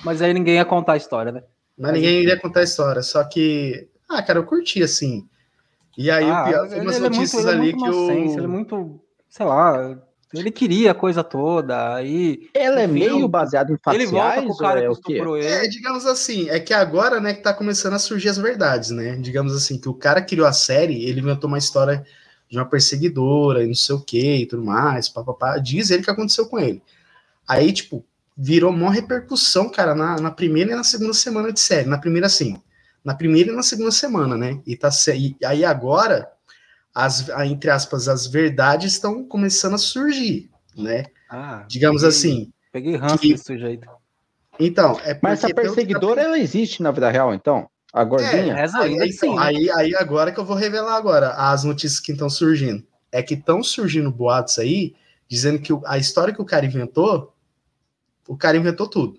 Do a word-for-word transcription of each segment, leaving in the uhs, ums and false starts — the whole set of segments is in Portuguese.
Mas aí ninguém ia contar a história, né? Mas ninguém iria contar a história. Só que, ah, cara, eu curti, assim. E aí ah, o pior foi umas ele, notícias ele é muito, ele ali é muito que inocente, eu... ele é muito, sei lá, ele queria a coisa toda, aí... Ela é fim, meio baseado em fatos ele volta reais com o cara ou é que o quê? estuprou É, ele. digamos assim, é que agora, né, que tá começando a surgir as verdades, né? Digamos assim, que o cara criou a série, ele inventou uma história de uma perseguidora e não sei o que e tudo mais, papapá. Diz ele que aconteceu com ele. Aí, tipo, virou maior repercussão, cara, na, na primeira e na segunda semana de série. Na primeira, sim. Na primeira e na segunda semana, né? E, tá, e aí agora, as, entre aspas, as verdades estão começando a surgir, né? Ah, digamos peguei, assim. Peguei ranço que, desse sujeito. Então, é porque... Mas essa perseguidora, tá... ela existe na vida real, então? A gordinha? É, Reza aí, ainda então, sim, né? aí, aí agora que eu vou revelar agora as notícias que estão surgindo. É que estão surgindo boatos aí, dizendo que o, a história que o cara inventou, o cara inventou tudo.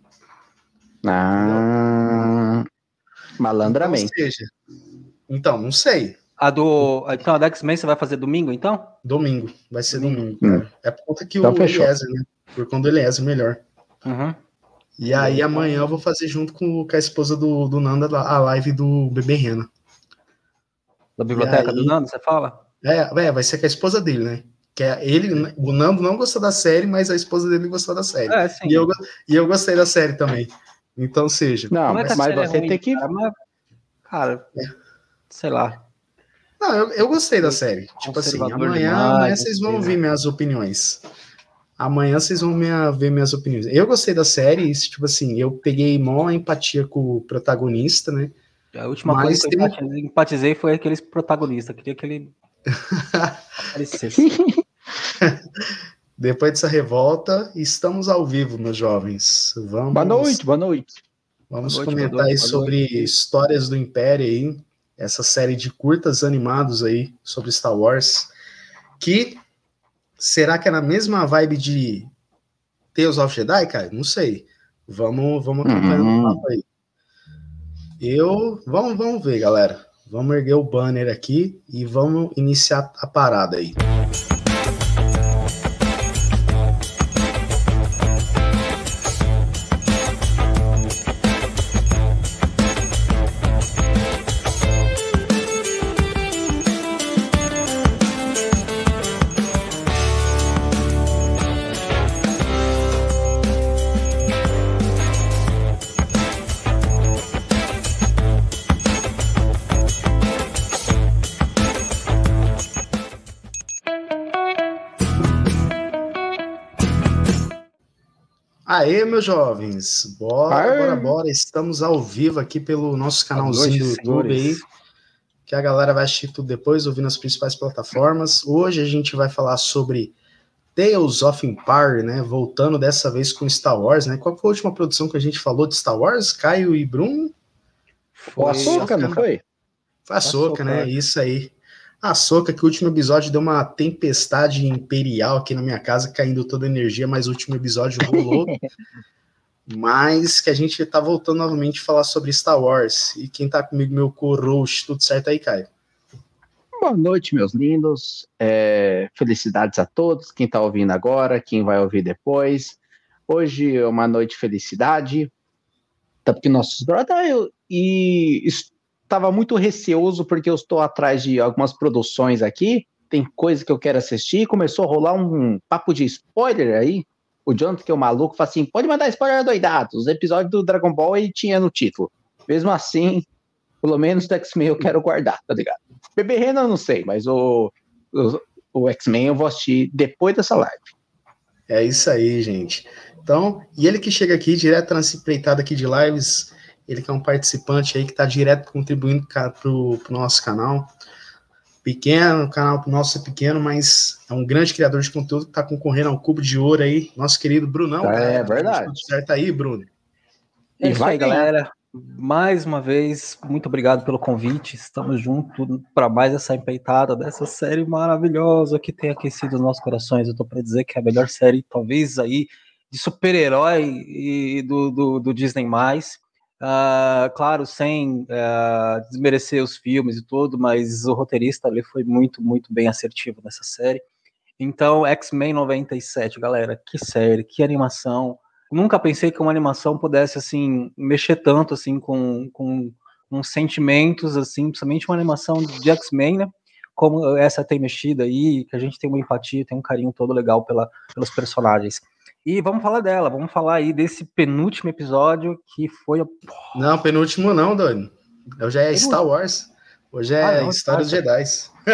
Ah, malandramente. Então, ou seja, então, não sei. A do. Então, a da X-Men você vai fazer domingo, então? Domingo, vai ser domingo, domingo cara. Hum. É por conta que então o fechou. Eliezer, né? Por conta do Eliezer, melhor. Uhum. E aí amanhã eu vou fazer junto com, com a esposa do, do Nanda a live do Bebê Rena. Da biblioteca aí, do Nando, você fala? É, é, vai ser com a esposa dele, né? Que é ele, o Nando não gostou da série, mas a esposa dele gostou da série. É, sim. E eu, e eu gostei da série também. Então, seja. Não, não é mas, mas você é ruim, tem que. Cara, mas, cara é. sei lá. Não, eu, eu gostei da série. Tipo assim, amanhã, demais, amanhã vocês vão ouvir minhas opiniões. Amanhã vocês vão minha, ver minhas opiniões. Eu gostei da série, e, tipo assim, eu peguei maior empatia com o protagonista, né? A última mas coisa que eu empatizei, empatizei foi aquele protagonista. Queria que ele aparecesse. Depois dessa revolta, estamos ao vivo, meus jovens. Vamos, boa noite, boa noite. Vamos boa noite, comentar boa noite, aí boa sobre noite. histórias do Império aí, essa série de curtas animados aí sobre Star Wars, que será que é na mesma vibe de Tales of Jedi, cara? Não sei. Vamos, vamos acompanhando uhum. o papo aí. Eu, vamos, vamos ver, galera. Vamos erguer o banner aqui e vamos iniciar a parada aí. Aê, meus jovens, bora, Aê. bora, bora, estamos ao vivo aqui pelo nosso canalzinho do YouTube aí, que a galera vai assistir tudo depois, ouvir nas principais plataformas. Hoje a gente vai falar sobre Tales of Empire, né, voltando dessa vez com Star Wars, né, qual foi a última produção que a gente falou de Star Wars, Caio e Bruno? Foi a Ahsoka, não foi? Foi a Ahsoka, né, isso aí. A Ahsoka, que o último episódio deu uma tempestade imperial aqui na minha casa, caindo toda a energia, mas o último episódio rolou. Mas que a gente tá voltando novamente a falar sobre Star Wars. E quem tá comigo, meu co-host, tudo certo aí, Caio? Boa noite, meus lindos. É, felicidades a todos, quem tá ouvindo agora, quem vai ouvir depois. Hoje é uma noite de felicidade. Tá porque nossos brothers... E... Estava muito receoso porque eu estou atrás de algumas produções aqui, tem coisa que eu quero assistir, começou a rolar um papo de spoiler aí, o Jonathan, que é o maluco, fala assim, pode mandar spoiler adoidado, os episódios do Dragon Ball ele tinha no título, mesmo assim, pelo menos do X-Men eu quero guardar, tá ligado? Bebê Rena eu não sei, mas o, o, o X-Men eu vou assistir depois dessa live. É isso aí, gente. Então, e ele que chega aqui, direto nessa empreitada aqui de lives... Ele que é um participante aí que está direto contribuindo para o nosso canal. Pequeno, o canal nosso é pequeno, mas é um grande criador de conteúdo que está concorrendo ao Cubo de Ouro aí. Nosso querido Brunão. É, cara, verdade. Tudo certo aí, Bruno? É isso aí, galera. Mais uma vez, muito obrigado pelo convite. Estamos juntos para mais essa empreitada dessa série maravilhosa que tem aquecido os nossos corações. Eu tô para dizer que é a melhor série, talvez, aí de super-herói e do, do, do Disney+. Uh, claro, sem uh, desmerecer os filmes e tudo, mas o roteirista ali foi muito, muito bem assertivo nessa série. Então, X-Men noventa e sete, galera, que série, que animação. nunca pensei que uma animação pudesse, assim, mexer tanto, assim, com, com, com sentimentos, assim, principalmente uma animação de X-Men, né? Como essa tem mexido aí, que a gente tem uma empatia, tem um carinho todo legal pela, pelos personagens. E vamos falar dela, vamos falar aí desse penúltimo episódio que foi... A... Não, penúltimo não, Doni. Hoje é penúltimo. Star Wars. Hoje é ah, não, História dos Jedi.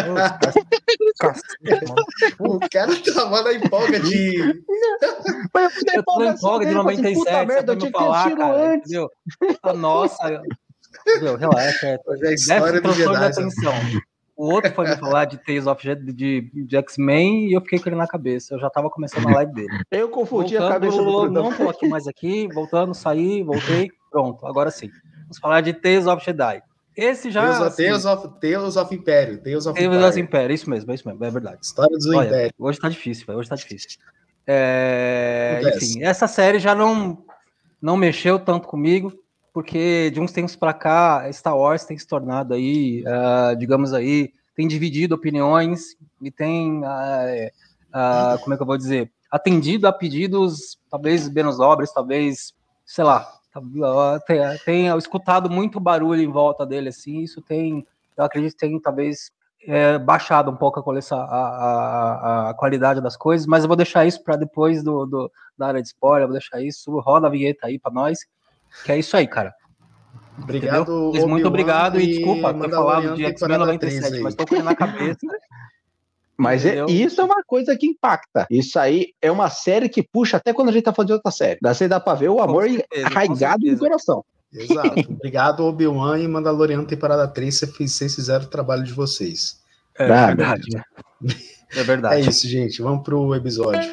O cara tava na empolga de... Eu tô na empolga de noventa e sete, merda, eu tinha que ter tiro cara, antes. Entendeu? Nossa, entendeu? Relaxa. Hoje é História dos Jedi. Atenção. O outro foi me falar de Tales of de, de, de X-Men e eu fiquei com ele na cabeça. Eu já tava começando a live dele. Eu confundi voltando, a cabeça do Não tô aqui mais aqui, voltando, saí, voltei, pronto. Agora sim. Vamos falar de Tales of Jedi. Esse já... Tales of, assim, Tales of, Tales of Império. Tales of Tales of Império, isso mesmo, é isso mesmo, é verdade. História do Olha, Império. Hoje tá difícil, véio, hoje tá difícil. É, enfim, essa série já não, não mexeu tanto comigo, porque de uns tempos para cá, Star Wars tem se tornado aí, uh, digamos aí, tem dividido opiniões e tem, uh, uh, como é que eu vou dizer, atendido a pedidos talvez menos nobres, talvez, sei lá, tem, tem escutado muito barulho em volta dele, assim, isso tem, eu acredito que tem talvez é, baixado um pouco a, coleção, a, a, a qualidade das coisas, mas eu vou deixar isso para depois do, do, da área de spoiler, vou deixar isso, roda a vinheta aí para nós. Que é isso aí, cara. Obrigado, muito obrigado e, e desculpa ter falado de X-Men noventa e sete, mas tô com ele na cabeça. Mas é, isso é uma coisa que impacta. Isso aí é uma série que puxa até quando a gente tá falando de outra série. Daí você dá pra ver o amor certeza, arraigado no coração. Exato. Obrigado, Obi-Wan e Mandaloriano temporada três, vocês fizeram o trabalho de vocês. É ah, verdade. É verdade. É isso, gente. Vamos pro episódio.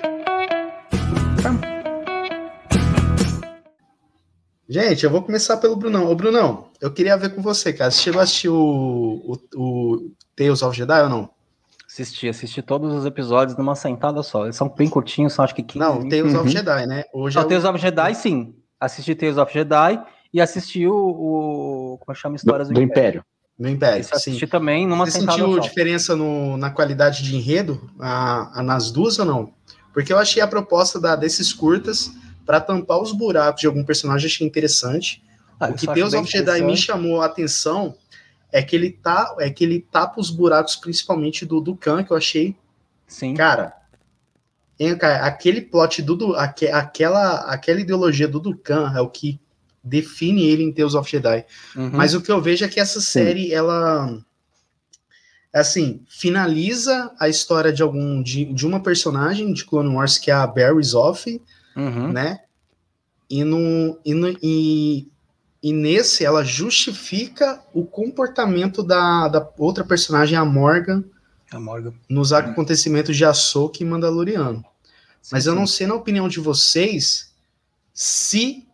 Gente, eu vou começar pelo Brunão. Ô, Brunão, eu queria ver com você, cara. Você chegou a assistir o, o, o Tales of Jedi ou não? Assisti, assisti todos os episódios numa sentada só. Eles são bem curtinhos, são acho que quinze. Não, Tales uhum. of Jedi, né? Hoje não, é o... Tales of Jedi, sim. Assisti Tales of Jedi e assisti o... o como chama? Histórias do, do, do Império. Do Império, Esse assisti sim. também numa Você sentada só. Você sentiu diferença no, na qualidade de enredo a, a, nas duas ou não? Porque eu achei a proposta da, desses curtas para tampar os buracos de algum personagem, achei interessante. Ah, o que Tales of Jedi me chamou a atenção é que ele tá, é que ele tapa os buracos, principalmente do, do Khan, que eu achei. Sim. Cara, hein, cara aquele plot do aque, aquela, aquela ideologia do Dukan é o que define ele em Tales of Jedi. Uhum. Mas o que eu vejo é que essa série, Sim. ela assim, finaliza a história de algum de, de uma personagem de Clone Wars, que é a Barriss Offee, uhum. né? E, no, e, no, e, e nesse ela justifica o comportamento da, da outra personagem, a Morgan, a Morgan, nos acontecimentos de Ahsoka e Mandaloriano. Sim, Mas eu sim. não sei, na opinião de vocês, se,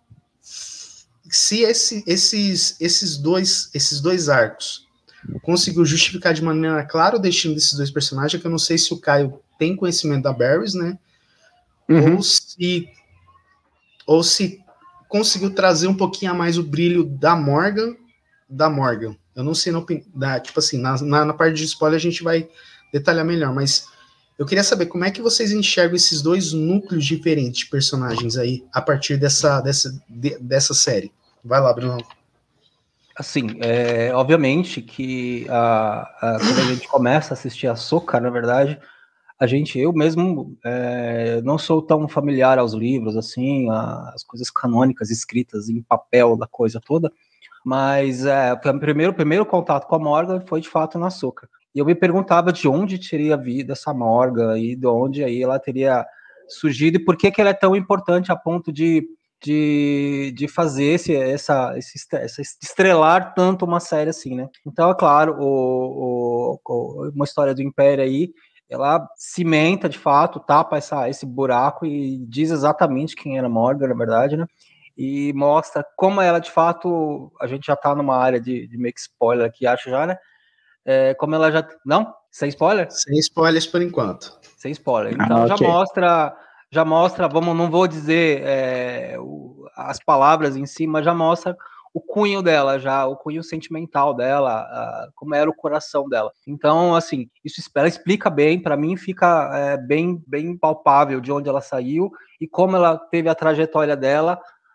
se esse, esses, esses, dois, esses dois arcos conseguiu justificar de maneira clara o destino desses dois personagens, que eu não sei se o Caio tem conhecimento da Barriss, né? Uhum. Ou se ou se conseguiu trazer um pouquinho a mais o brilho da Morgan, da Morgan. Eu não sei, na, da, tipo assim, na, na, na parte de spoiler a gente vai detalhar melhor, mas eu queria saber como é que vocês enxergam esses dois núcleos diferentes de personagens aí, a partir dessa, dessa, de, dessa série. Vai lá, Bruno. Assim, é, obviamente que a, a, quando a gente começa a assistir a Ahsoka, na verdade, a gente, eu mesmo é, não sou tão familiar aos livros, assim, as coisas canônicas escritas em papel da coisa toda, mas é, o primeiro, primeiro contato com a Morgan foi de fato na Ahsoka. E eu me perguntava de onde teria vindo essa Morgan e de onde aí ela teria surgido e por que, que ela é tão importante a ponto de, de, de fazer esse, essa, esse, essa estrelar tanto uma série assim, né? Então, é claro, o, o, uma história do Império aí, ela cimenta, de fato, tapa essa, esse buraco e diz exatamente quem era Morgan, na verdade, né? E mostra como ela, de fato, a gente já tá numa área de, de meio que spoiler aqui, acho já, né? É, como ela já... Não? Sem spoiler? Sem spoilers por enquanto. Sem spoiler. Então ah, já okay. mostra, já mostra, vamos, não vou dizer é, o, as palavras em si, mas já mostra o cunho dela, já o cunho sentimental dela, uh, como era o coração dela. Então, assim, isso ela explica bem, para mim fica é, bem, bem palpável de onde ela saiu e como ela teve a trajetória dela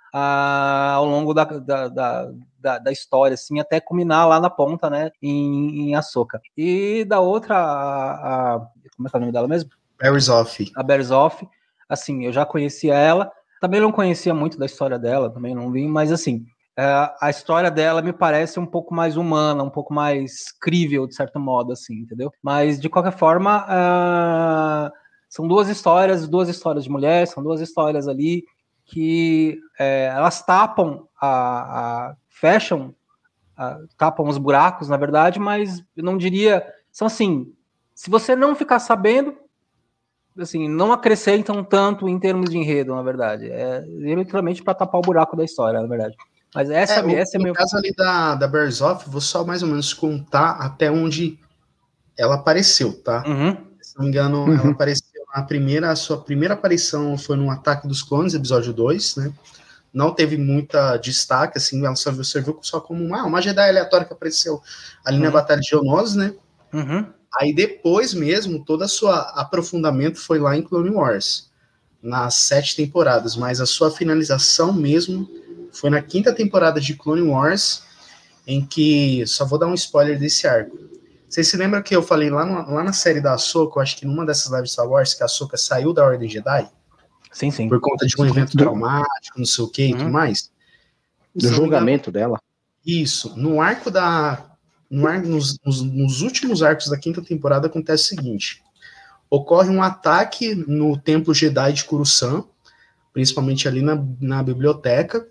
uh, ao longo da, da, da, da, da história, assim, até culminar lá na ponta, né, em, em Ahsoka. E da outra, a, a, como é que é o nome dela mesmo? Berzhoff. A Berzhoff, assim, eu já conhecia ela, também não conhecia muito da história dela, também não vi, mas assim, a história dela me parece um pouco mais humana, um pouco mais crível, de certo modo, assim, entendeu? Mas, de qualquer forma, uh, são duas histórias, duas histórias de mulher, são duas histórias ali que é, elas tapam, a, a fecham, a, tapam os buracos, na verdade, mas eu não diria, são assim, se você não ficar sabendo, assim, não acrescentam tanto em termos de enredo, na verdade. É literalmente para tapar o buraco da história, na verdade. Mas essa é, essa o, é no meu... caso ali da, da Berzhoff, vou só mais ou menos contar até onde ela apareceu, tá? Uhum. Se não me engano, uhum. ela apareceu na primeira, a sua primeira aparição foi no Ataque dos Clones, episódio dois, né? Não teve muita destaque, assim, ela só serviu só como uma, uma Jedi aleatória que apareceu ali uhum. na Batalha de Geonosis, né? Uhum. Aí depois mesmo, todo o seu aprofundamento foi lá em Clone Wars, nas sete temporadas, mas a sua finalização mesmo foi na quinta temporada de Clone Wars, em que, só vou dar um spoiler desse arco. Vocês se lembram que eu falei lá, no, lá na série da Ahsoka, eu acho que numa dessas lives Star Wars, que a Ahsoka saiu da Ordem Jedi? Sim, sim. Por conta de um sim, evento sim. traumático, não sei o que uhum. e tudo mais? Do julgamento engano, dela. Isso. No arco da... No ar, nos, nos, nos últimos arcos da quinta temporada acontece o seguinte: ocorre um ataque no Templo Jedi de Coruscant, principalmente ali na, na biblioteca,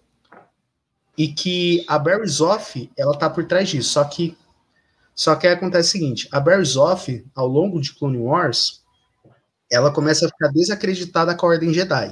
e que a Berzhoff, ela tá por trás disso. Só que, só que aí acontece o seguinte: a Berzhoff, ao longo de Clone Wars, ela começa a ficar desacreditada com a Ordem Jedi.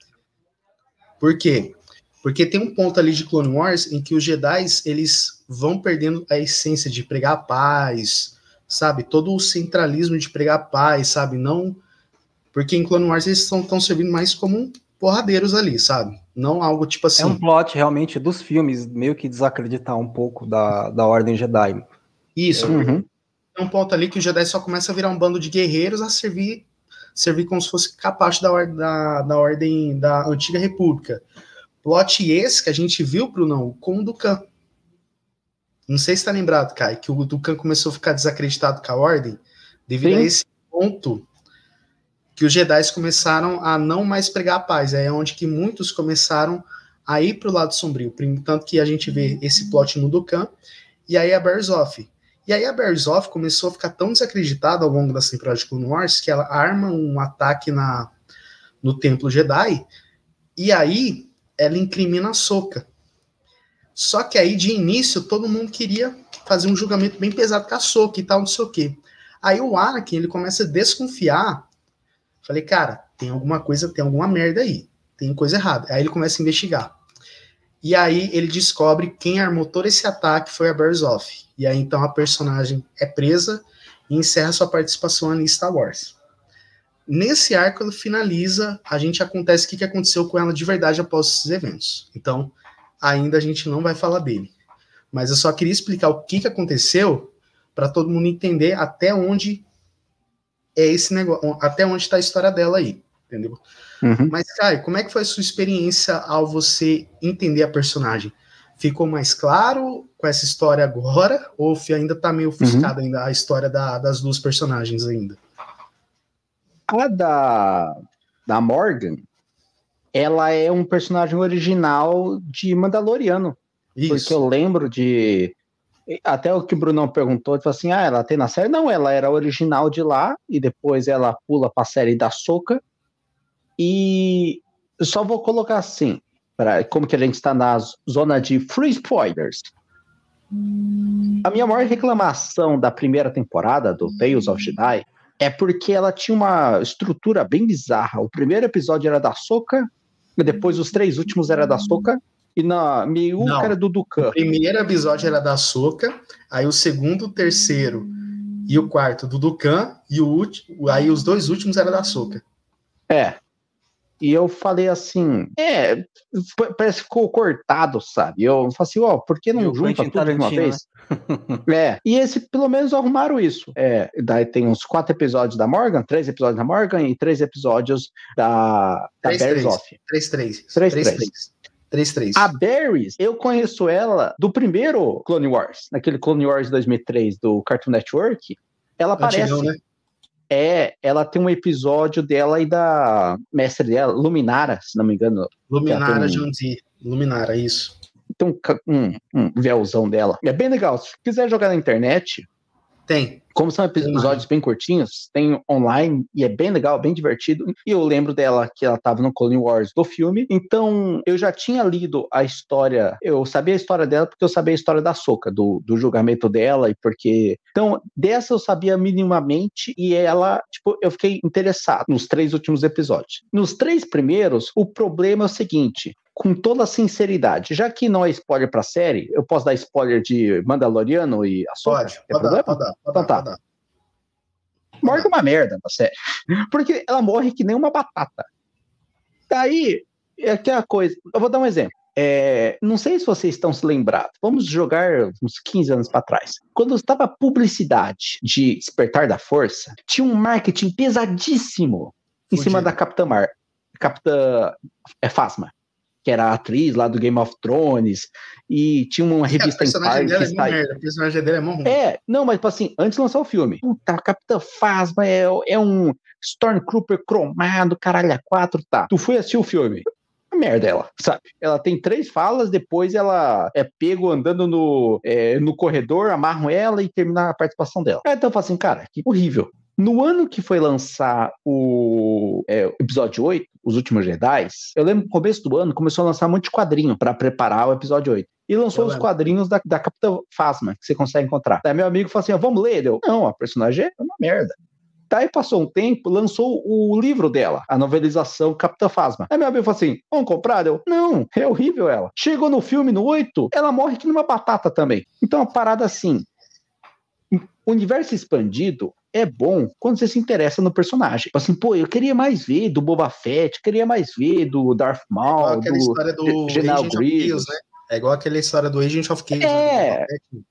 Por quê? Porque tem um ponto ali de Clone Wars em que os Jedi, eles vão perdendo a essência de pregar a paz, sabe? Todo o centralismo de pregar a paz, sabe? Não... Porque em Clone Wars eles estão servindo mais como porradeiros ali, sabe? Não algo tipo assim... É um plot, realmente, dos filmes, meio que desacreditar um pouco da, da Ordem Jedi. Isso. Uhum. Tem um ponto ali que o Jedi só começa a virar um bando de guerreiros a servir, servir como se fosse capacho da, da, da Ordem da Antiga República. Plot esse que a gente viu, Brunão, com o Dukan. Não sei se tá lembrado, Kai, que o Dukan começou a ficar desacreditado com a Ordem devido Sim. a esse ponto que os Jedi começaram a não mais pregar a paz. É onde que muitos começaram a ir pro lado sombrio. Tanto que a gente vê esse plot no Dukan e aí a Berzhoff. E aí a Berzhoff começou a ficar tão desacreditada ao longo da temporada de Clone Wars que ela arma um ataque na, no Templo Jedi e aí ela incrimina a Ahsoka. Só que aí, de início, todo mundo queria fazer um julgamento bem pesado com a Ahsoka e tal, não sei o quê. Aí o Anakin, ele começa a desconfiar. Falei, cara, tem alguma coisa, tem alguma merda aí. Tem coisa errada. Aí ele começa a investigar. E aí ele descobre quem armou todo esse ataque foi a Berzhoff. E aí, então, a personagem é presa e encerra sua participação ali em Star Wars. Nesse arco, ela finaliza, a gente acontece o que, que aconteceu com ela de verdade após esses eventos. Então, ainda a gente não vai falar dele. Mas eu só queria explicar o que, que aconteceu para todo mundo entender até onde é esse negócio, até onde está a história dela aí, entendeu? Uhum. Mas, Kai, como é que foi a sua experiência ao você entender a personagem? Ficou mais claro com essa história agora? Ou ainda está meio ofuscado uhum. ainda a história da, das duas personagens ainda? A da, da Morgan, ela é um personagem original de Mandaloriano. Isso. Porque eu lembro de... Até o que o Brunão perguntou, ele falou assim, ah, ela tem na série? Não, ela era original de lá, e depois ela pula para a série da Ahsoka. E eu só vou colocar assim, pra, como que a gente está na zona de free spoilers. A minha maior reclamação da primeira temporada do Tales of Jedi é porque ela tinha uma estrutura bem bizarra. O primeiro episódio era da Ahsoka, e depois os três últimos era da Ahsoka, e na meiuca era do Dukan. O primeiro episódio era da Ahsoka, aí o segundo, o terceiro e o quarto do Dukan, e o último, aí os dois últimos eram da Ahsoka. É. E eu falei assim, é, parece que ficou cortado, sabe? Eu falei assim, ó, por que não junta tudo de uma vez? Né? É, e esse, pelo menos, arrumaram isso. É, daí tem uns quatro episódios da Morgan, três episódios da Morgan e três episódios da, da Bears Off. Três, três. Três, três. Três, três. A Barrys, eu conheço ela do primeiro Clone Wars, naquele Clone Wars dois mil e três do Cartoon Network. Ela aparece. Antigão, né? É, ela tem um episódio dela e da mestre dela, Luminara, se não me engano. Luminara um... Junti. Luminara, isso. Tem um, um, um véuzão dela. É bem legal. Se quiser jogar na internet... Tem. Como são episódios bem curtinhos, tem online e é bem legal, bem divertido. E eu lembro dela que ela estava no Clone Wars do filme. Então, eu já tinha lido a história. Eu sabia a história dela porque eu sabia a história da Ahsoka, do, do julgamento dela e porque... Então, dessa eu sabia minimamente e ela, tipo, eu fiquei interessado nos três últimos episódios. Nos três primeiros, o problema é o seguinte... Com toda a sinceridade, já que não é spoiler pra série, eu posso dar spoiler de Mandaloriano e Ahsoka? Pode, pode dar, pode dar, então tá. Pode dar. Morre uma merda na série, porque ela morre que nem uma batata. Daí, é aquela coisa, eu vou dar um exemplo. É, não sei se vocês estão se lembrados, vamos jogar uns quinze anos para trás. Quando estava publicidade de Despertar da Força, tinha um marketing pesadíssimo em Fugindo. cima da Capitã Mar, Capitã é, Phasma, que era a atriz lá do Game of Thrones, e tinha uma revista em par que está aí. A personagem dele é mó ruim. É, não, mas assim, antes de lançar o filme, puta, a Capitã Phasma é, é um Stormtrooper cromado, caralho, a quatro, tá. Tu foi assistir o filme, a merda ela, sabe? Ela tem três falas, depois ela é pego andando no, é, no corredor, amarram ela e termina a participação dela. Então eu falo assim, cara, que horrível. No ano que foi lançar o é, episódio oito, Os Últimos Jedi, eu lembro que no começo do ano começou a lançar um monte de quadrinho para preparar o episódio oito. E lançou os quadrinhos da, da Capitã Phasma, que você consegue encontrar. Daí meu amigo falou assim, vamos ler? Eu, não, a personagem é uma merda. Daí passou um tempo, lançou o livro dela, a novelização Capitã Phasma. Aí meu amigo falou assim, vamos comprar? Eu, não, é horrível ela. Chegou no filme, no oito, ela morre que numa batata também. Então a parada assim, o universo expandido é bom quando você se interessa no personagem. Assim, pô, eu queria mais ver do Boba Fett, eu queria mais ver do Darth Maul, é do, do General Grievous. Né? É igual aquela história do Agent of Chaos. É.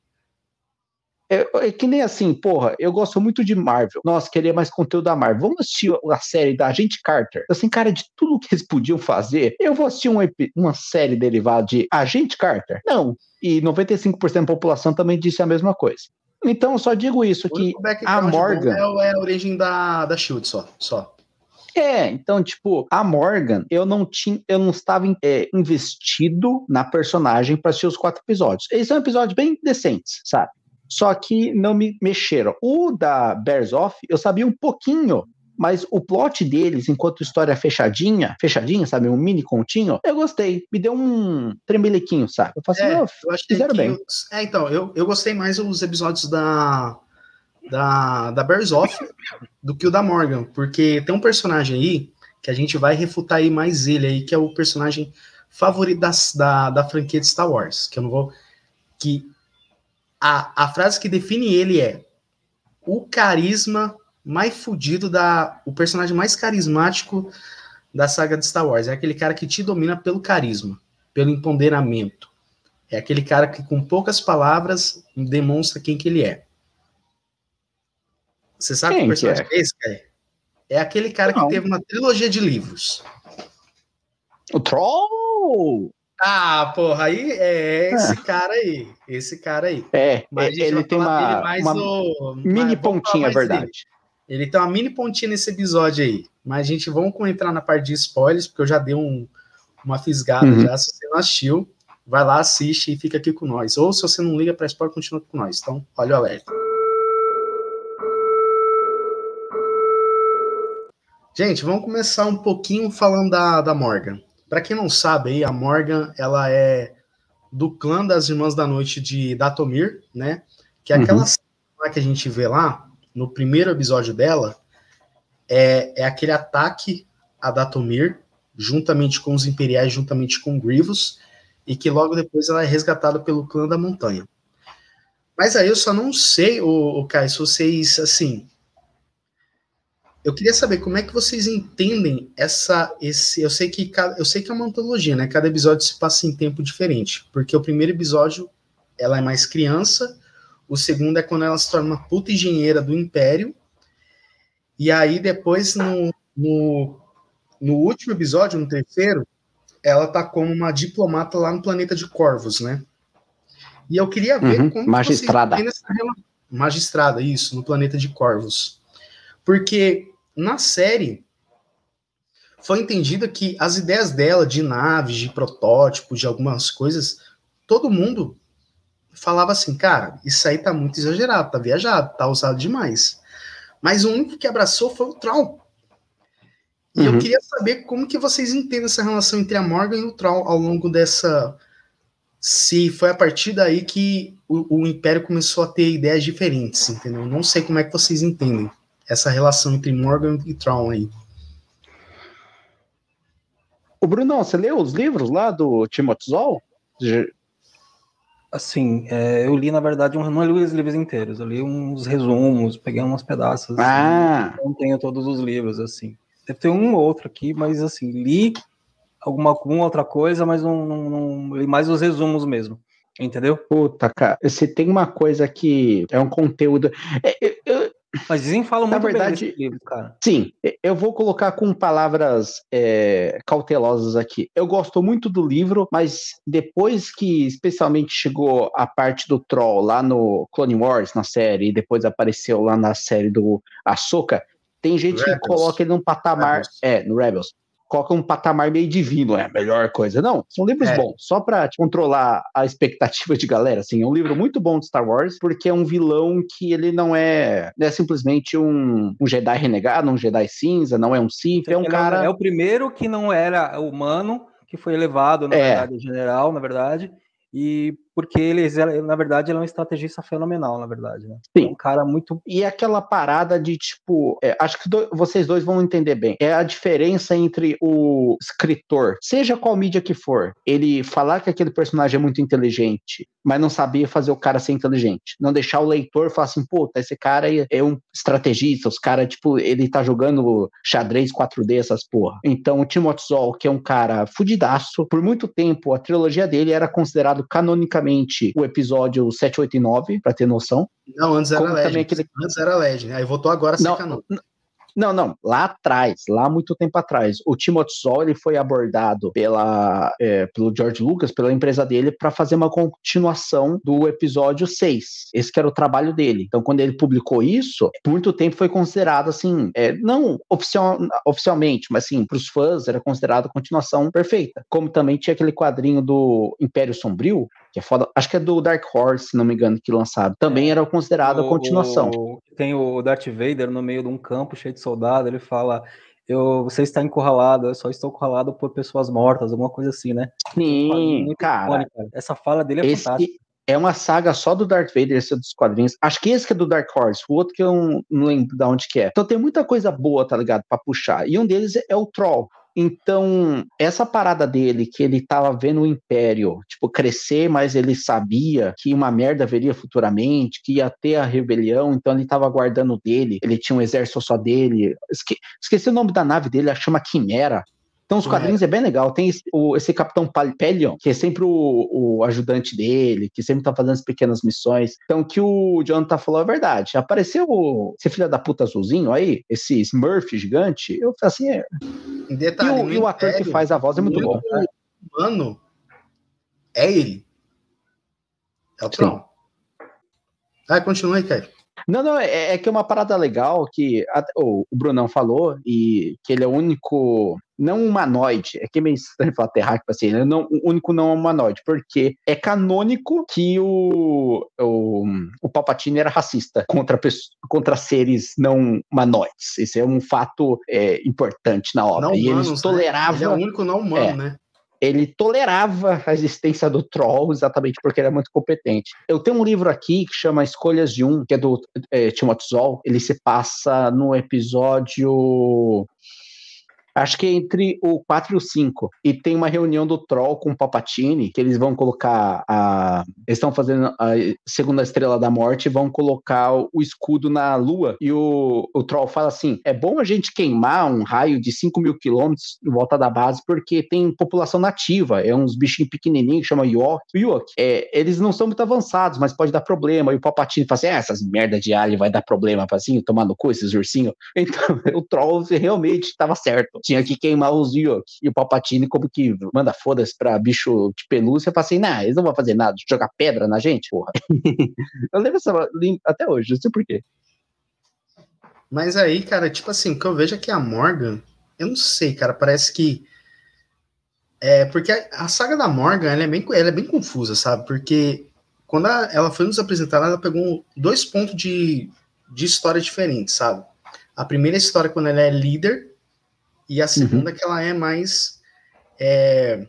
É, é que nem assim, porra, eu gosto muito de Marvel. Nossa, queria mais conteúdo da Marvel. Vamos assistir a série da Agente Carter. Assim, cara, de tudo que eles podiam fazer, eu vou assistir uma, uma série derivada de Agente Carter? Não. E noventa e cinco por cento da população também disse a mesma coisa. Então, eu só digo isso, que a Morgan... É a origem da, da Shield, só, só. É, então, tipo, a Morgan, eu não tinha, eu não estava é, investido na personagem para assistir os quatro episódios. Eles são episódios bem decentes, sabe? Só que não me mexeram. O da Bears Off, eu sabia um pouquinho, mas o plot deles, enquanto história fechadinha, fechadinha, sabe, um mini continho, eu gostei. Me deu um tremeliquinho, sabe? Eu falei assim, é, oh, eu acho que fizeram bem. Eu, é, então, eu, eu gostei mais dos episódios da da, da Bears Off do que o da Morgan, porque tem um personagem aí que a gente vai refutar aí mais ele aí, que é o personagem favorito das, da, da franquia de Star Wars, que eu não vou... que a, a frase que define ele é o carisma mais fudido da... o personagem mais carismático da saga de Star Wars. É aquele cara que te domina pelo carisma, pelo empoderamento. É aquele cara que, com poucas palavras, demonstra quem que ele é. Você sabe quem que personagem que é? é esse, cara? É aquele cara Não. que teve uma trilogia de livros. O Troll! Ah, porra, aí é esse é. cara aí. Esse cara aí. É, Mas ele tem uma, uma no, mini pontinha, é verdade. Dele. Ele tem uma mini pontinha nesse episódio aí. Mas a gente vamos entrar na parte de spoilers, porque eu já dei um, uma fisgada uhum. já. Se você não assistiu, vai lá, assiste e fica aqui com nós. Ou se você não liga para spoiler, continua com nós. Então, olha o alerta. Gente, vamos começar um pouquinho falando da, da Morgan. Para quem não sabe, aí, a Morgan, ela é do clã das Irmãs da Noite de Dathomir, né? Que é aquela uhum. cena que a gente vê lá, no primeiro episódio dela, é, é aquele ataque a Dathomir, juntamente com os Imperiais, juntamente com Grievous, e que logo depois ela é resgatada pelo clã da Montanha. Mas aí eu só não sei, o, o Kai, se vocês, assim... eu queria saber como é que vocês entendem essa, esse, eu sei que cada, eu sei que é uma antologia, né? Cada episódio se passa em tempo diferente, porque o primeiro episódio ela é mais criança, o segundo é quando ela se torna uma puta engenheira do Império, e aí depois no, no, no último episódio, no terceiro, ela tá como uma diplomata lá no planeta de Corvus, né? E eu queria ver uhum, como magistrada. vocês essa magistrada, isso, no planeta de Corvus. Porque na série foi entendido que as ideias dela de naves, de protótipos, de algumas coisas, todo mundo falava assim, cara, isso aí tá muito exagerado, tá viajado, tá usado demais. Mas o único que abraçou foi o Traum. E uhum. eu queria saber como que vocês entendem essa relação entre a Morgan e o Traum ao longo dessa... Se foi a partir daí que o, o Império começou a ter ideias diferentes, entendeu? Não sei como é que vocês entendem essa relação entre Morgan e Traum aí. O Brunão, você leu os livros lá do Timothy Zahn? Assim, é, eu li, na verdade, um, não li os livros inteiros, eu li uns resumos, peguei uns pedaços, ah. assim, não tenho todos os livros, assim. Deve ter um ou outro aqui, mas, assim, li alguma, alguma outra coisa, mas não, não, não li mais os resumos mesmo, entendeu? Puta, cara, você tem uma coisa que é um conteúdo... É, eu, Mas dizem falam muito na verdade, bem desse livro, cara. Sim, eu vou colocar com palavras é, cautelosas aqui. Eu gosto muito do livro, mas depois que especialmente chegou a parte do Troll lá no Clone Wars, na série, e depois apareceu lá na série do Ahsoka, tem gente Rebels. que coloca ele num patamar... Rebels. É, no Rebels. Coloca um patamar meio divino, é a melhor coisa. Não, são livros é. bons, só pra controlar a expectativa de galera, assim, é um livro muito bom de Star Wars, porque é um vilão que ele não é, não é simplesmente um, um Jedi renegado, um Jedi cinza, não é um Sith, é um ele cara... É o primeiro que não era humano, que foi elevado, na é. verdade, general, na verdade, e porque ele, na verdade, ele é um estrategista fenomenal, na verdade, né? Sim. É um cara muito... E aquela parada de, tipo, é, acho que do, vocês dois vão entender bem, é a diferença entre o escritor, seja qual mídia que for, ele falar que aquele personagem é muito inteligente, mas não sabia fazer o cara ser inteligente, não deixar o leitor falar assim, puta, esse cara é um estrategista, os caras, tipo, ele tá jogando xadrez quatro D, essas porra. Então, o Timothy Zahn, que é um cara fudidaço, por muito tempo, a trilogia dele era considerado canonicamente o episódio sete, oito e nove, pra ter noção. Não, antes era Legend. Aquele... Antes era Legend. Aí voltou agora a ser canônico. Não, não, lá atrás, lá muito tempo atrás, o Timothy Zahn, ele foi abordado pela, é, pelo George Lucas, pela empresa dele, para fazer uma continuação do episódio seis. Esse que era o trabalho dele. Então, quando ele publicou isso, por muito tempo foi considerado, assim, é, não oficial, oficialmente, mas, assim, para os fãs, era considerado a continuação perfeita. Como também tinha aquele quadrinho do Império Sombrio, que é foda, acho que é do Dark Horse, se não me engano, que lançado. Também era considerado o, a continuação. O, tem o Darth Vader no meio de um campo cheio de soldado, ele fala, eu, você está encurralado, eu só estou encurralado por pessoas mortas, alguma coisa assim, né? Sim, um cara, cara. Essa fala dele é esse fantástica. É uma saga só do Darth Vader, esse é dos quadrinhos. Acho que esse que é do Dark Horse, o outro que eu não, não lembro de onde que é. Então tem muita coisa boa, tá ligado, pra puxar. E um deles é o Troll. Então, essa parada dele, que ele tava vendo o Império, tipo, crescer, mas ele sabia que uma merda viria futuramente, que ia ter a rebelião, então ele tava guardando dele, ele tinha um exército só dele. Esque- esqueci o nome da nave dele, chama Quimera. Então, os quadrinhos é, é bem legal. Tem esse, o, esse Capitão Pelion, que é sempre o, o ajudante dele, que sempre tá fazendo as pequenas missões. Então, o que o Jonathan falou é verdade. Apareceu o, esse filho da puta azulzinho aí, esse Smurf gigante, eu falei assim... É... Detalhe, e, o, e o ator Império, que faz a voz é muito bom. O humano é ele. É o Tron. Ah, continua aí, Caio. Não, não, é, é que é uma parada legal que a, oh, o Brunão falou, e que ele é o único, não humanoide, é que é meio estranho falar terráqueo, assim, ele é não, o único não humanoide, porque é canônico que o, o, o Palpatine era racista contra, contra seres não humanoides. Esse é um fato é, importante na obra. Não e humanos, eles toleravam... Né? Ele é o único não humano, é, né? Ele tolerava a existência do Troll exatamente porque ele é muito competente. Eu tenho um livro aqui que chama Escolhas de Um, que é do é, Timothy Zahn. Ele se passa no episódio... Acho que é entre o quatro e o cinco. E tem uma reunião do Troll com o Palpatine, que eles vão colocar a... Eles estão fazendo a segunda estrela da morte e vão colocar o escudo na Lua. E o, o Troll fala assim, é bom a gente queimar um raio de cinco mil quilômetros em volta da base, porque tem população nativa. É uns bichinhos pequenininhos que chamam Ewok. Ewok. É, eles não são muito avançados, mas pode dar problema. E o Palpatine fala assim, ah, essas merda de alien vai dar problema, assim, tomar no cu esses ursinhos. Então, o Troll realmente estava certo. Tinha que queimar os Ewok. E o Palpatine, como que manda foda-se pra bicho de pelúcia, fala assim, nah, eles não vão fazer nada, jogar pedra na gente, porra. Eu lembro essa até hoje, não sei porquê. Mas aí, cara, tipo assim, o que eu vejo é que a Morgan, eu não sei, cara, parece que é, porque a, a saga da Morgan, ela é, bem, ela é bem confusa, sabe? Porque quando a, ela foi nos apresentar, ela pegou dois pontos de, de história diferentes, sabe? A primeira história quando ela é líder, e a segunda, uhum. que ela é mais. É,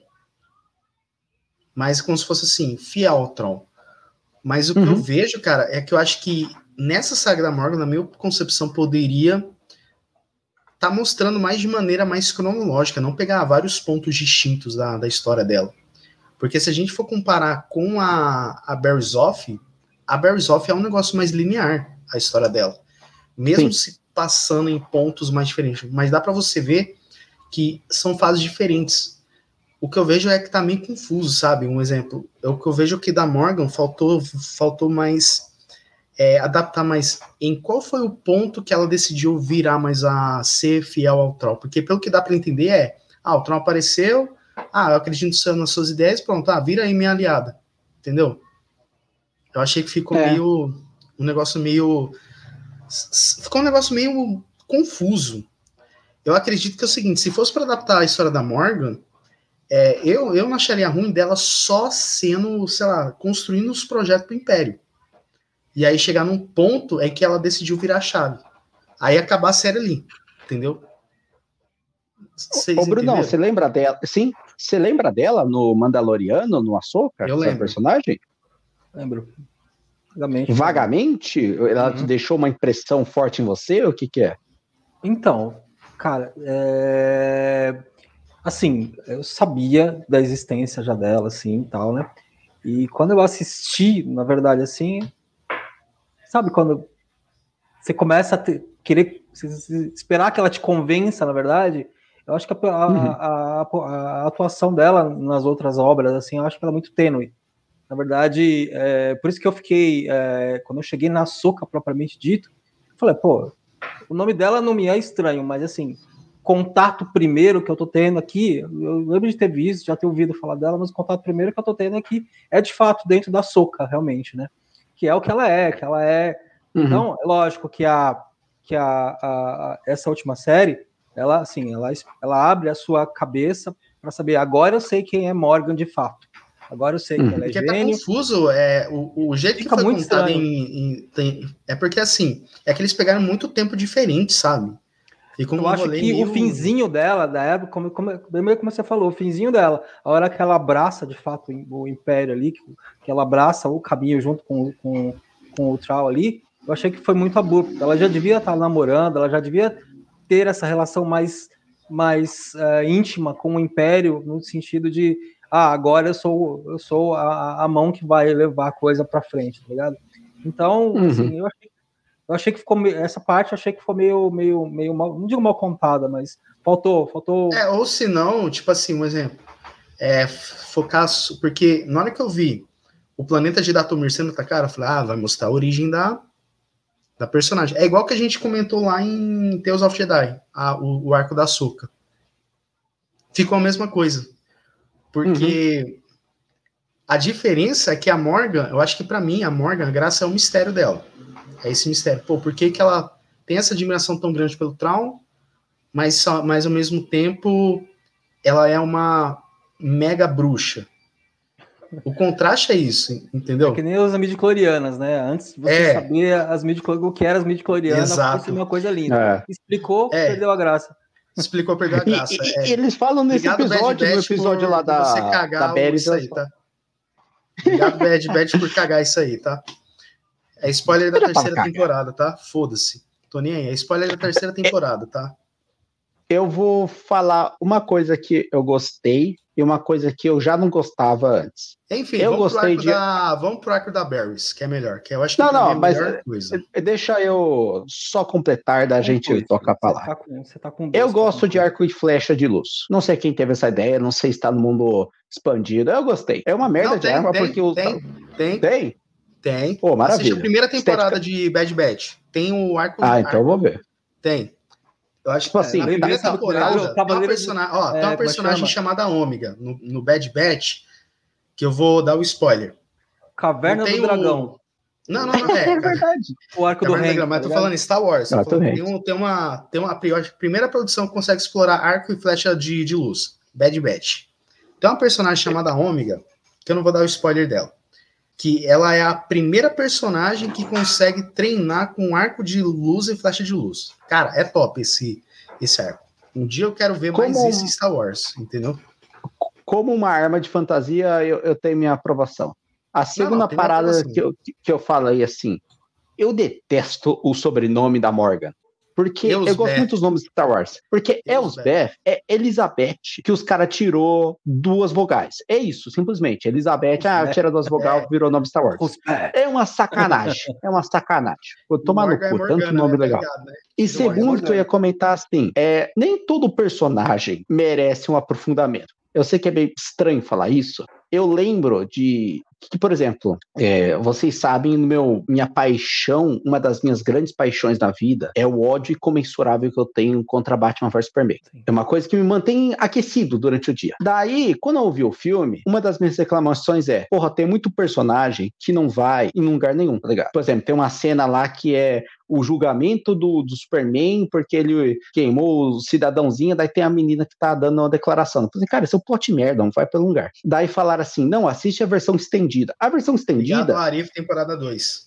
mais como se fosse assim, fiel ao Troll. Mas o uhum. que eu vejo, cara, é que eu acho que nessa saga da Morgan, na minha concepção, poderia tá mostrando mais de maneira mais cronológica, não pegar vários pontos distintos da, da história dela. Porque se a gente for comparar com a, a Berzoff, a Berzoff é um negócio mais linear, a história dela. Mesmo Sim. se passando em pontos mais diferentes. Mas dá para você ver que são fases diferentes. O que eu vejo é que tá meio confuso, sabe? Um exemplo. O que eu vejo que da Morgan faltou, faltou mais é, adaptar mais em qual foi o ponto que ela decidiu virar mais a ser fiel ao Troll. Porque pelo que dá para entender é, ah, o Troll apareceu, ah, eu acredito nas suas ideias, pronto, ah, vira aí minha aliada. Entendeu? Eu achei que ficou é. meio um negócio meio ficou um negócio meio confuso. Eu acredito que é o seguinte, se fosse para adaptar a história da Morgan, é, eu, eu não acharia ruim dela só sendo, sei lá, construindo os projetos do Império. E aí chegar num ponto é que ela decidiu virar a chave. Aí acabar a série ali, entendeu? Vocês Ô, Brunão, você lembra dela? Sim, você lembra dela no Mandaloriano, no Ahsoka? Eu lembro. Personagem? Lembro. Vagamente. Vagamente? Ela uhum. deixou uma impressão forte em você? O que que é? Então, cara, é... assim, eu sabia da existência já dela, assim, e tal, né? E quando eu assisti, na verdade, assim, sabe quando você começa a ter, querer esperar que ela te convença, na verdade, eu acho que a, a, uhum. a, a, a atuação dela nas outras obras, assim, eu acho que ela é muito tênue. Na verdade, é, por isso que eu fiquei, é, quando eu cheguei na Ahsoka propriamente dito, eu falei, pô, o nome dela não me é estranho, mas assim, contato primeiro que eu tô tendo aqui, eu lembro de ter visto, já ter ouvido falar dela, mas o contato primeiro que eu tô tendo aqui é de fato dentro da Ahsoka, realmente, né? Que é o que ela é, que ela é... Uhum. Então, é lógico que, a, que a, a, a, essa última série, ela, assim, ela, ela abre a sua cabeça para saber, agora eu sei quem é Morgan de fato. Agora eu sei que uhum. ela é porque gênio. Tá confuso, é, o, o jeito Fica que foi contado em, em, tem, é porque assim, é que eles pegaram muito tempo diferente, sabe? E como eu acho que meio... o finzinho dela, da época, como, como, como você falou, o finzinho dela, a hora que ela abraça de fato o Império ali, que, que ela abraça o caminho junto com, com, com o Troll ali, eu achei que foi muito abrupto. Ela já devia estar namorando, ela já devia ter essa relação mais, mais uh, íntima com o Império, no sentido de ah, agora eu sou, eu sou a, a mão que vai levar a coisa pra frente, tá ligado? Então, uhum. assim, eu achei, eu achei que ficou meio, essa parte eu achei que ficou meio, meio, meio mal, não digo mal contada, mas faltou, faltou... É, ou se não, tipo assim, um exemplo, é, focar, porque na hora que eu vi o planeta de Datomir sendo atacado, eu falei, ah, vai mostrar a origem da, da personagem. É igual que a gente comentou lá em Tales of Jedi, a, o, o arco da Ahsoka. Ficou a mesma coisa. Porque uhum. a diferença é que a Morgan, eu acho que pra mim, a Morgan, a graça é o mistério dela. É esse mistério. Pô, por que que ela tem essa admiração tão grande pelo Traum, mas, mas ao mesmo tempo ela é uma mega bruxa? O contraste é isso, entendeu? É que nem as midi-chlorianas, né? Antes você é. sabia as midi o que era as midi-chlorianas, fosse uma coisa linda. É. Explicou, é. perdeu a graça. Explicou, perdeu a graça. E, é. e eles falam nesse Obrigado, episódio, no episódio por, lá da, você cagar da Berry. Isso aí, tá? Obrigado, Bad Bad, por cagar isso aí, tá? É spoiler da terceira temporada, tá? Foda-se. Tô nem aí. É spoiler da terceira temporada, tá? eu vou falar uma coisa que eu gostei e uma coisa que eu já não gostava antes. Enfim, eu vamos, gostei pro de... da... vamos pro arco da Barrys, que é melhor. Que eu acho que não, não, é a mas melhor coisa. Deixa eu só completar da Com gente dois, tocar a palavra. Você tá com, você tá com dois, eu gosto tá de arco e flecha de luz. Não sei quem teve essa ideia, não sei se está no mundo expandido. Eu gostei. É uma merda não, de tem, arma tem, porque o... tem, tem, tem. Tem. Pô, maravilha. Assiste a primeira temporada Estética. de Bad Batch. Tem o arco. Ah, então arco... eu vou ver. Tem. Eu acho tipo que assim, na primeira sabe, temporada sabe, tem uma, persona... Ó, é, tem uma personagem chamada Ômega no, no Bad Batch, que eu vou dar o spoiler. Caverna do Dragão. O... Não, não, não. É, é verdade. O arco Caverna do Hank. Mas eu tô falando em Star Wars. Ah, falando, tem, um, tem uma. Tem uma a primeira produção que consegue explorar arco e flecha de, de luz. Bad Batch. Tem uma personagem chamada Ômega, que eu não vou dar o spoiler dela. Que ela é a primeira personagem que consegue treinar com arco de luz e flecha de luz. Cara, é top esse, esse arco. Um dia eu quero ver mais Como... isso em Star Wars, entendeu? Como uma arma de fantasia, eu, eu tenho minha aprovação. A segunda não, não, parada que eu, que eu falei assim, eu detesto o sobrenome da Morgan. Porque Elsbeth. Eu gosto muito dos nomes de Star Wars. Porque Elsbeth, Elsbeth é Elizabeth, que os caras tirou duas vogais. É isso, simplesmente. Elizabeth, ah, tira duas vogais, virou nome Star Wars. É uma sacanagem. É uma sacanagem. Vou tomar no cu, é Morgana, tanto nome né? legal. Ligado, né? E Tiro segundo, que eu ia comentar assim, é, nem todo personagem merece um aprofundamento. Eu sei que é meio estranho falar isso. Eu lembro de que, por exemplo, é, vocês sabem, meu, minha paixão, uma das minhas grandes paixões na vida é o ódio incomensurável que eu tenho contra Batman versus Superman. Sim. É uma coisa que me mantém aquecido durante o dia. Daí, quando eu ouvi o filme, uma das minhas reclamações é, porra, tem muito personagem que não vai em lugar nenhum, tá ligado? Por exemplo, tem uma cena lá que é o julgamento do, do Superman porque ele queimou o cidadãozinho, daí tem a menina que tá dando uma declaração. Eu falei, cara, esse é um plot merda, não vai pra lugar. Daí falaram assim, não, assiste a versão estendida. A versão estendida... Ligado ao Arif, temporada dois.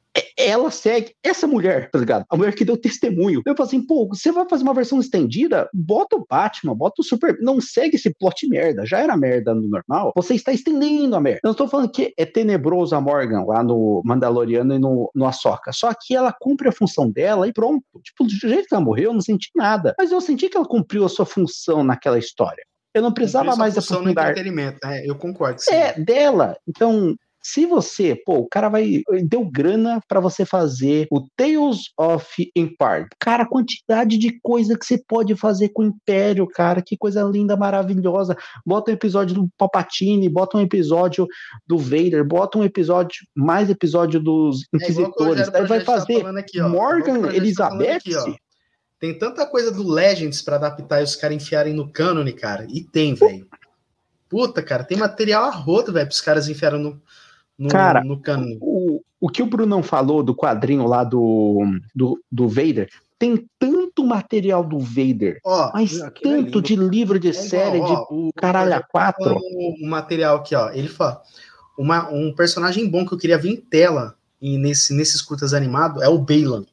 Ela segue essa mulher, tá ligado? A mulher que deu testemunho. Eu falei assim, pô, você vai fazer uma versão estendida? Bota o Batman, bota o Super... Não segue esse plot merda. Já era merda no normal. Você está estendendo a merda. Eu não estou falando que é tenebroso a Morgan lá no Mandaloriano e no, no Ahsoka. Só que ela cumpre a função dela e pronto. Tipo, do jeito que ela morreu, eu não senti nada. Mas eu senti que ela cumpriu a sua função naquela história. Eu não precisava mais aprofundar. Entretenimento, né? Eu concordo. Sim. É, dela. Então... Se você, pô, o cara vai, deu grana pra você fazer o Tales of Empire. Cara, a quantidade de coisa que você pode fazer com o Império, cara, que coisa linda, maravilhosa. Bota um episódio do Palpatine, bota um episódio do Vader, bota um episódio, mais episódio dos Inquisitores. É Daí vai fazer tá aqui, Morgan, Elizabeth. Tá aqui, tem tanta coisa do Legends pra adaptar e os caras enfiarem no cânone, cara. E tem, velho. Puta, cara, tem material a rodo, velho, pros caras enfiarem no... No, Cara, no cano. O, o que o Bruno falou do quadrinho lá do, do, do Vader, tem tanto material do Vader, oh, mas tanto é de livro, de é série, igual, ó, de caralho a quatro. O material aqui, ó, ele fala, uma, um personagem bom que eu queria ver em tela e nesse, nesses curtas animados é o Baylan.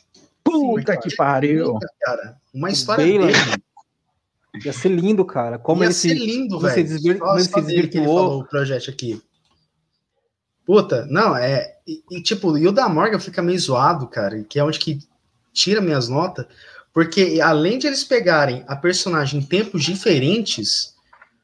Puta Sim, que pariu. Puta, cara, uma história Baylan. dele. Ia ser lindo, cara. Como Ia ele ser se, lindo, velho. Ele se desvirtuou. Que ele falou o projeto aqui. Puta, não, é... E, e, tipo, e o da Morgan fica meio zoado, cara, que é onde que tira minhas notas, porque além de eles pegarem a personagem em tempos diferentes,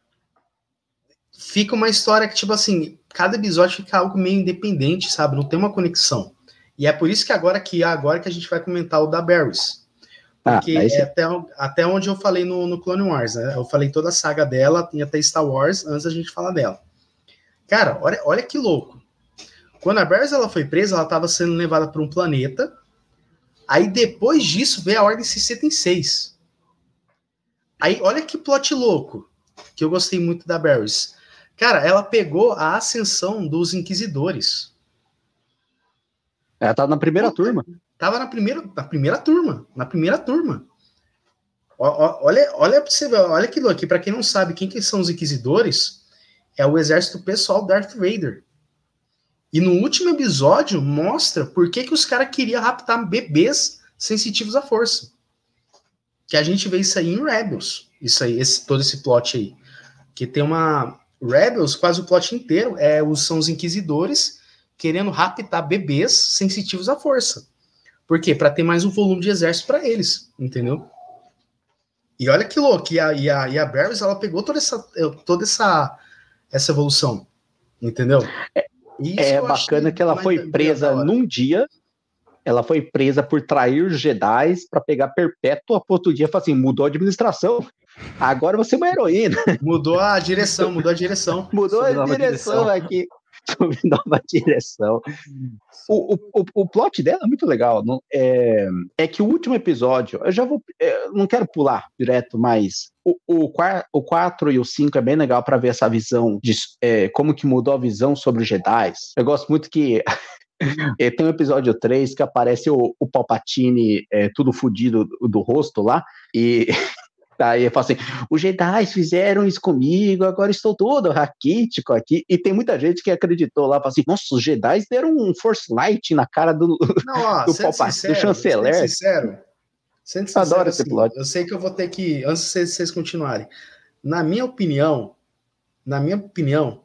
fica uma história que, tipo assim, cada episódio fica algo meio independente, sabe? Não tem uma conexão. E é por isso que agora que, agora que a gente vai comentar o da Barrys. Porque ah, é até, até onde eu falei no, no Clone Wars, né? Eu falei toda a saga dela, tem até Star Wars, antes da gente falar dela. Cara, olha, olha que louco. Quando a Barrys ela foi presa, ela estava sendo levada para um planeta. Aí depois disso veio a Ordem sessenta e seis. Aí olha que plot louco, que eu gostei muito da Barrys. Cara, ela pegou a ascensão dos Inquisidores. Ela tava na primeira Puta, turma. Tava na primeira, na primeira turma. Na primeira turma. O, o, olha, olha pra você ver, olha que louco. Para quem não sabe quem que são os Inquisidores, é o exército pessoal do Darth Vader. E no último episódio mostra por que, que os caras queriam raptar bebês sensitivos à força. Que a gente vê isso aí em Rebels. Isso aí, esse, todo esse plot aí. Que tem uma... Rebels, quase o plot inteiro, é, os, são os Inquisidores querendo raptar bebês sensitivos à força. Por quê? Para ter mais um volume de exército para eles, entendeu? E olha que louco, e a, e a, e a Barris, ela pegou toda essa, toda essa, essa evolução, entendeu? É, é bacana que ela foi presa num dia, ela foi presa por trair Jedi para pegar perpétua, pro outro dia, falou assim, mudou a administração, agora você é uma heroína. Mudou a direção, mudou a direção. Mudou a direção, direção aqui. Sob nova direção. O, o, o plot dela é muito legal. Não, é, é que o último episódio, eu já vou. Eu não quero pular direto, mas o, o, o quatro e o cinco é bem legal para ver essa visão de é, como que mudou a visão sobre os Jedi. Eu gosto muito que. Tem um episódio três que aparece o, o Palpatine é, tudo fodido do, do rosto lá, e. Aí eu falo assim, os Jedi fizeram isso comigo, agora estou todo raquítico aqui. E tem muita gente que acreditou lá, fala assim, nossa, os Jedi deram um Force Light na cara do, Não, ó, do, Palpatine, do chanceler. Sendo sincero, sendo sincero, adoro assim, esse plot. Eu sei que eu vou ter que, antes de vocês, vocês continuarem, na minha opinião, na minha opinião,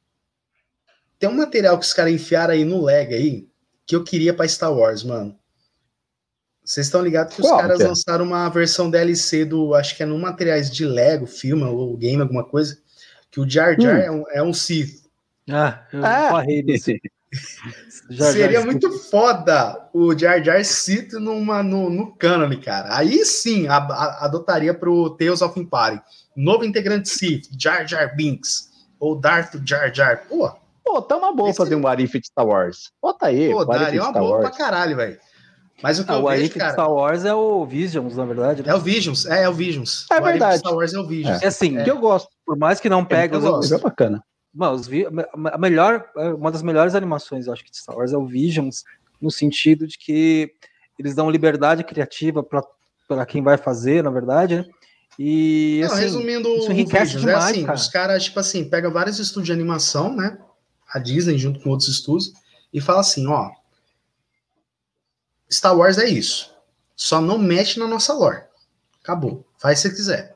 tem um material que os caras enfiaram aí no Lego aí, que eu queria pra Star Wars, mano. Vocês estão ligados que os Qual, caras que é? lançaram uma versão D L C do, acho que é no materiais de Lego, filme ou game, alguma coisa, que o Jar Jar hum. é, um, é um Sith. Ah, eu ah. parei desse. Seria Jar muito foda o Jar Jar Sith numa, no, no canon, cara. Aí sim, a, a, adotaria pro Tales of Empire. Novo integrante Sith, Jar Jar Binks, ou Darth Jar Jar. Pô, Pô tá uma boa esse... fazer um Arif de Star Wars. Bota aí. Pô, daria uma boa Wars. pra caralho, velho. Mas o que ah, eu o vejo, cara... Star Wars é o Visions, na verdade. Né? É o Visions, é, é o Visions. É o verdade. Star Wars é o Visions. É assim, é. que eu gosto. Por mais que não pegue... É, os, é bacana. Mano, os, a melhor, uma das melhores animações, eu acho que de Star Wars é o Visions, no sentido de que eles dão liberdade criativa para quem vai fazer, na verdade, né? E, não, assim, resumindo, isso enriquece Visions, demais, é assim, cara. Os caras, tipo assim, pegam vários estúdios de animação, né? A Disney, junto com outros estúdios, e fala assim, ó, Star Wars é isso. Só não mexe na nossa lore. Acabou. Faz se quiser.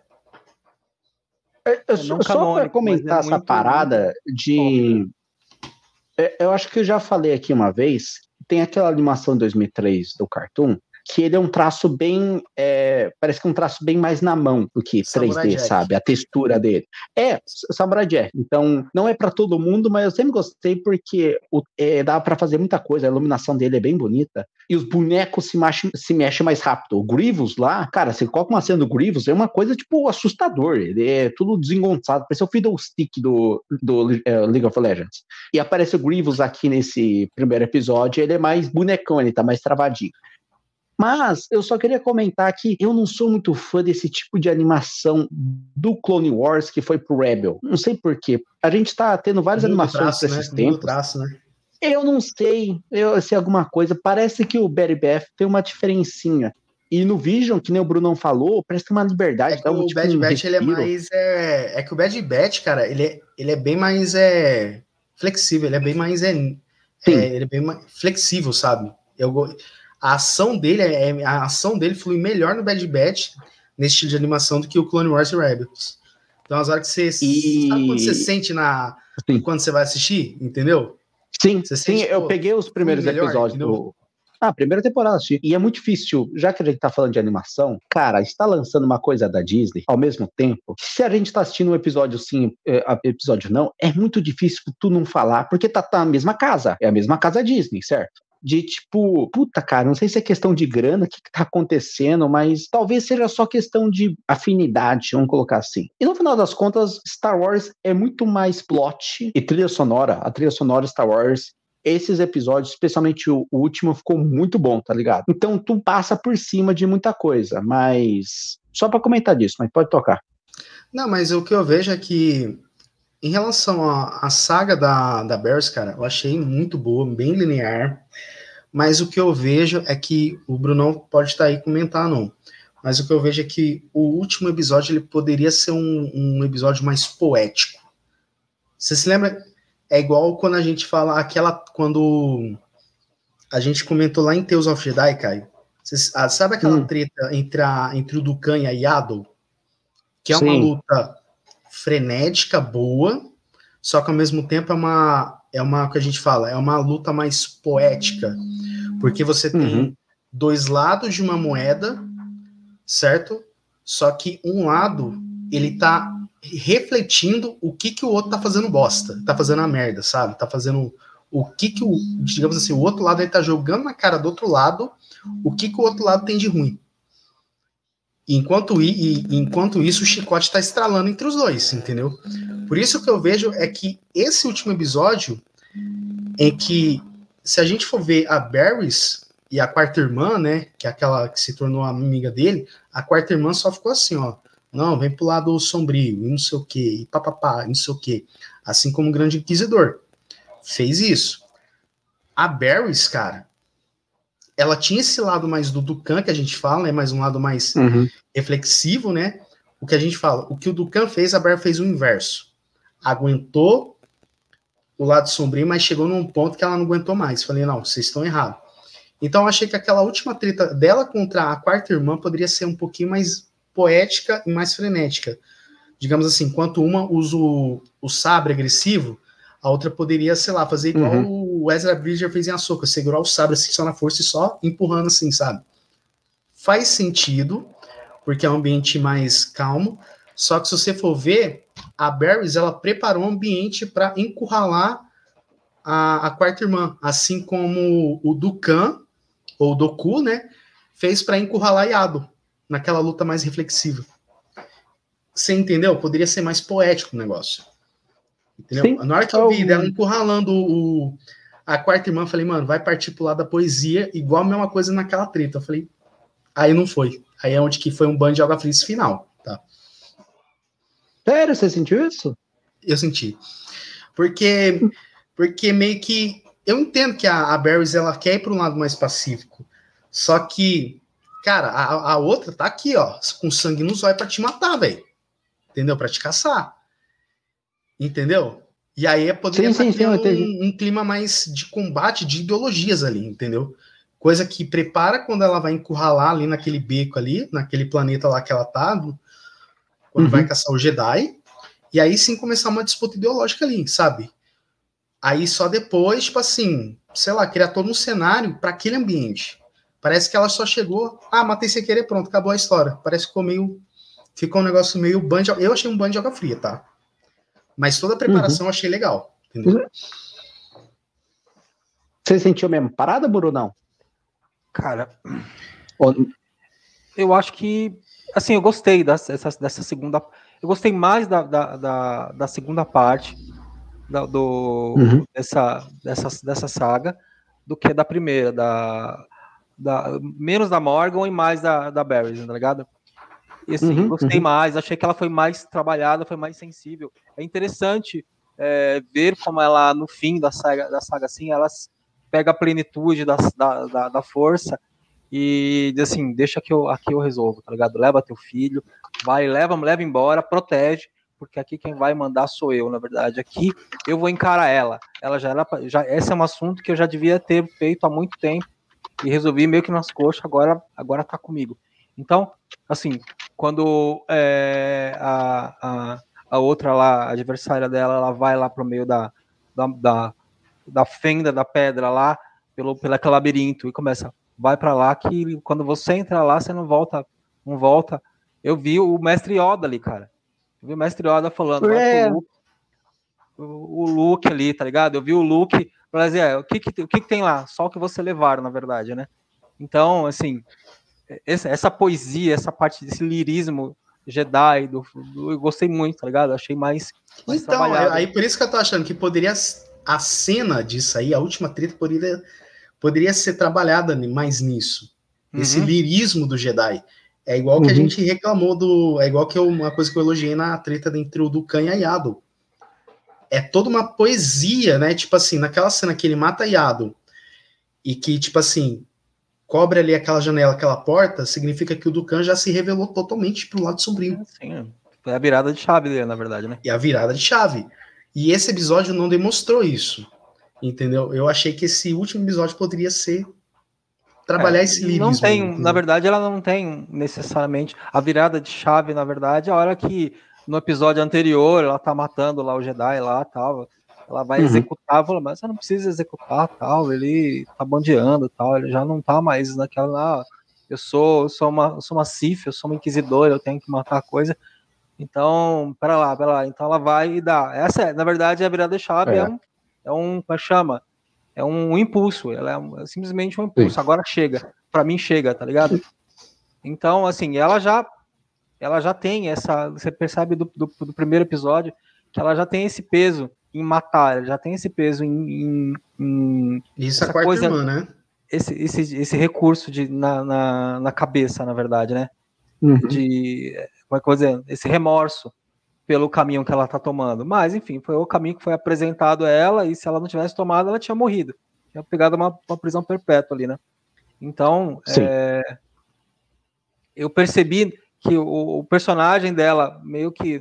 Eu, eu, só canônico, para comentar é essa muito, parada muito de... Top. Eu acho que eu já falei aqui uma vez, tem aquela animação de dois mil e três do Cartoon, que ele é um traço bem... É, parece que é um traço bem mais na mão do que Samurai três D, Jack. Sabe? A textura dele. É, Samurai Jack. Então, não é para todo mundo, mas eu sempre gostei porque o, é, dá para fazer muita coisa. A iluminação dele é bem bonita. E os bonecos se, mexem, se mexem mais rápido. O Grievous lá, cara, você coloca uma cena do Grievous, é uma coisa, tipo, assustador. Ele é tudo desengonçado. Parece o Fiddlestick do, do uh, League of Legends. E aparece o Grievous aqui nesse primeiro episódio, ele é mais bonecão, ele tá mais travadinho. Mas eu só queria comentar que eu não sou muito fã desse tipo de animação do Clone Wars que foi pro Rebel. Não sei porquê. A gente tá tendo várias Mundo animações para esses né? tempos. Traço, né? Eu não sei eu, se é alguma coisa. Parece que o Betty Beth tem uma diferencinha. E no Vision, que nem o Brunão falou, parece que tem uma liberdade. É que um, o tipo, Bad um Batch ele é mais... É, é que o Bad Batch, cara, ele é, ele é bem mais é, flexível. Ele é bem mais... É, é, ele é bem mais flexível, sabe? Eu... A ação dele é, a ação dele flui melhor no Bad Batch nesse estilo de animação do que o Clone Wars e Rebels. Então, as horas que você e... sabe quando você sente na sim. quando você vai assistir, entendeu? Sim, você sim. sente, eu pô, peguei os primeiros melhor, episódios do ah, primeira temporada assisti. E é muito difícil, já que a gente tá falando de animação, cara, está lançando uma coisa da Disney ao mesmo tempo. Se a gente tá assistindo um episódio sim, episódio não, é muito difícil tu não falar, porque tá, tá na mesma casa. É a mesma casa Disney, certo? De tipo, puta cara, não sei se é questão de grana, o que, que tá acontecendo, mas talvez seja só questão de afinidade, vamos colocar assim. E no final das contas, Star Wars é muito mais plot e trilha sonora. A trilha sonora Star Wars, esses episódios, especialmente o, o último, ficou muito bom, tá ligado? Então tu passa por cima de muita coisa, mas só pra comentar disso, mas pode tocar. Não, mas o que eu vejo é que em relação à saga da, da Barris, cara, eu achei muito boa, bem linear, mas o que eu vejo é que, o Brunão pode estar aí comentar, não, mas o que eu vejo é que o último episódio, ele poderia ser um, um episódio mais poético. Você se lembra? É igual quando a gente fala, aquela, quando a gente comentou lá em Tales of Jedi, Caio, você, sabe aquela hum. treta entre, a, entre o Dukan e a Yaddle? Que é Sim. uma luta frenética, boa, só que ao mesmo tempo é uma, é uma, o que a gente fala, é uma luta mais poética, porque você tem uhum. dois lados de uma moeda, certo? Só que um lado, ele tá refletindo o que que o outro tá fazendo bosta, tá fazendo a merda, sabe? Tá fazendo o que que o, digamos assim, o outro lado ele tá jogando na cara do outro lado o que que o outro lado tem de ruim. Enquanto, e, enquanto isso, o chicote tá estralando entre os dois, entendeu? Por isso que eu vejo é que esse último episódio, em que, se a gente for ver a Barrys e a quarta irmã, né, que é aquela que se tornou amiga dele, a quarta irmã só ficou assim, ó, não, vem pro lado sombrio, e não sei o quê, e papapá, e não sei o quê. Assim como o Grande Inquisidor. Fez isso. A Barrys, cara, ela tinha esse lado mais do Dukan, que a gente fala, né, mais um lado mais uhum. reflexivo, né, o que a gente fala, o que o Dukan fez, a Barrys fez o inverso. Aguentou o lado sombrio, mas chegou num ponto que ela não aguentou mais. Falei, não, vocês estão errados. Então eu achei que aquela última treta dela contra a quarta irmã poderia ser um pouquinho mais poética e mais frenética. Digamos assim, enquanto uma usa o, o sabre agressivo, a outra poderia, sei lá, fazer igual uhum. o Ezra Bridger fez em Ahsoka, segurar o sabre assim, só na força e só empurrando assim, sabe? Faz sentido, porque é um ambiente mais calmo, só que se você for ver, a Barrys, ela preparou um ambiente para encurralar a, a quarta irmã, assim como o Dukan, ou Doku, né, fez para encurralar Yado, naquela luta mais reflexiva. Você entendeu? Poderia ser mais poético o negócio. Entendeu? Sim. Na hora que eu vi dela encurralando o, a quarta irmã, eu falei, mano, vai partir pro lado da poesia, igual a mesma coisa naquela treta. Eu falei, aí não foi. Aí é onde que foi um banho de água fria esse final, tá? Sério, você sentiu isso? Eu senti. Porque, porque meio que... Eu entendo que a, a Barrys, ela quer ir para um lado mais pacífico. Só que, cara, a, a outra tá aqui, ó, com sangue nos olhos pra te matar, velho. Entendeu? Pra te caçar. Entendeu? E aí poderia sim, estar sim, sim, um, um clima mais de combate de ideologias ali, entendeu? Coisa que prepara quando ela vai encurralar ali naquele beco ali, naquele planeta lá que ela tá, quando uhum. vai caçar o Jedi, e aí sim começar uma disputa ideológica ali, sabe? Aí só depois, tipo assim, sei lá, criar todo um cenário para aquele ambiente. Parece que ela só chegou, ah, matei sem querer, pronto, acabou a história. Parece que ficou meio, ficou um negócio meio banho de, eu achei um banho de água fria, tá? Mas toda a preparação uhum. eu achei legal, entendeu? Você sentiu mesmo parada, Buru, não? Cara, eu acho que, assim, eu gostei dessa, dessa segunda, eu gostei mais da, da, da, da segunda parte da, do, uhum. dessa, dessa, dessa saga do que da primeira, da, da, menos da Morgan e mais da, da Barrys, tá ligado? E assim, uhum, gostei uhum. mais, achei que ela foi mais trabalhada, foi mais sensível. É interessante é, ver como ela, no fim da saga, da saga assim, ela pega a plenitude da, da, da, da força e diz assim, deixa que eu, aqui eu resolvo, tá ligado? Leva teu filho, vai, leva, leva embora, protege, porque aqui quem vai mandar sou eu, na verdade. Aqui eu vou encarar ela. Ela já era, já, esse é um assunto que eu já devia ter feito há muito tempo e resolvi meio que nas coxas, agora, agora tá comigo. Então, assim, quando é, a, a, a outra lá, a adversária dela, ela vai lá pro meio da, da, da, da fenda da pedra lá, pelo, pelo aquele labirinto, e começa, vai para lá, que quando você entra lá, você não volta, não volta. Eu vi o mestre Yoda ali, cara. Eu vi o mestre Yoda falando, é. vai pro Luke, o, o Luke ali, tá ligado? Eu vi o Luke, mas é, o que que, o que que tem lá? Só o que você levaram, na verdade, né? Então, assim, essa, essa poesia, essa parte desse lirismo Jedi, do, do, eu gostei muito, tá ligado? Achei mais, mais então, trabalhado. Aí por isso que eu tô achando que poderia, a cena disso aí, a última treta poderia, poderia ser trabalhada mais nisso. Uhum. Esse lirismo do Jedi. É igual que uhum. a gente reclamou do... É igual que eu, uma coisa que eu elogiei na treta entre o Dukan e a Yado. É toda uma poesia, né? Tipo assim, naquela cena que ele mata a Yado e que, tipo assim, cobre ali aquela janela, aquela porta, significa que o Dukan já se revelou totalmente pro lado sombrio. Sim, foi a virada de chave dele, na verdade, né? E a virada de chave. E esse episódio não demonstrou isso, entendeu? Eu achei que esse último episódio poderia ser trabalhar é, esse lirismo. Não tem, entendeu? Na verdade, ela não tem necessariamente a virada de chave, na verdade, a hora que no episódio anterior ela tá matando lá o Jedi lá, tal, ela vai uhum. executar, fala, mas você não precisa executar, tal, ele tá bandeando, tal, ele já não tá mais naquela, eu sou, eu sou uma, eu sou uma Sith, eu sou uma inquisidora, eu tenho que matar a coisa. Então, pera lá, pera lá. Então ela vai e dá. Essa é, na verdade, a virada de chave é, é um, é um, como é que chama? É um impulso, ela é, um, é simplesmente um impulso. Sim. Agora chega, pra mim chega, tá ligado? Então, assim, ela já, ela já tem essa, você percebe do, do, do primeiro episódio, que ela já tem esse peso em matar, ela já tem esse peso em... em, em Isso é a quarta coisa, irmã, né? Esse, esse, esse recurso de, na, na, na cabeça, na verdade, né? Uhum. De, como é que eu vou dizer? Esse remorso pelo caminho que ela tá tomando. Mas, enfim, foi o caminho que foi apresentado a ela, e se ela não tivesse tomado, ela tinha morrido. Tinha pegado uma, uma prisão perpétua ali, né? Então, é, eu percebi que o, o personagem dela meio que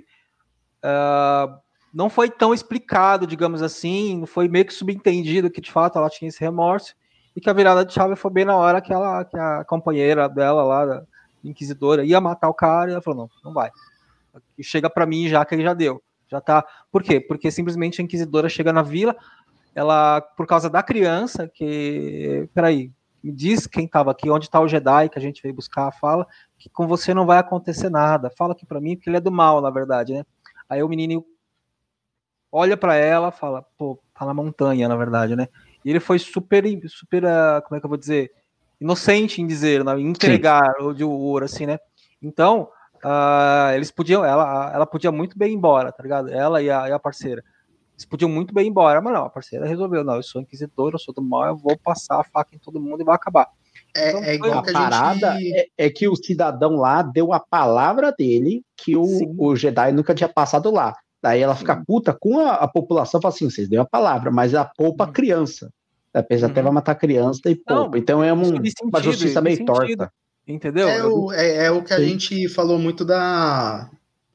uh, não foi tão explicado, digamos assim, foi meio que subentendido que, de fato, ela tinha esse remorso, e que a virada de chave foi bem na hora que, ela, que a companheira dela lá, a inquisidora, ia matar o cara, e ela falou, não, não vai. Chega para mim já que ele já deu. Já tá. Por quê? Porque simplesmente a inquisidora chega na vila, ela, por causa da criança, que. Peraí, me diz quem tava aqui, onde tá o Jedi que a gente veio buscar, fala que com você não vai acontecer nada. Fala aqui para mim, porque ele é do mal, na verdade, né? Aí o menino olha para ela, fala, pô, tá na montanha, na verdade, né? E ele foi super, super, como é que eu vou dizer? Inocente em dizer, né? Em entregar o de ouro, assim, né? Então. Uh, eles podiam, ela, ela podia muito bem ir embora, tá ligado? Ela e a, e a parceira. Eles podiam muito bem ir embora, mas não, a parceira resolveu, não, eu sou inquisidor, eu sou do mal, eu vou passar a faca em todo mundo e vai acabar. É, então, é igual a que a parada gente... é, é que o cidadão lá deu a palavra dele que o, o Jedi nunca tinha passado lá. Daí ela fica Sim. puta com a, a população, fala assim, vocês deu a palavra, mas a poupa a criança. A pessoa uhum. até vai matar a criança e poupa. Não, então é um, sentido, uma justiça meio sentido. torta. Entendeu? É o, é, é o que a Sim. gente falou muito da...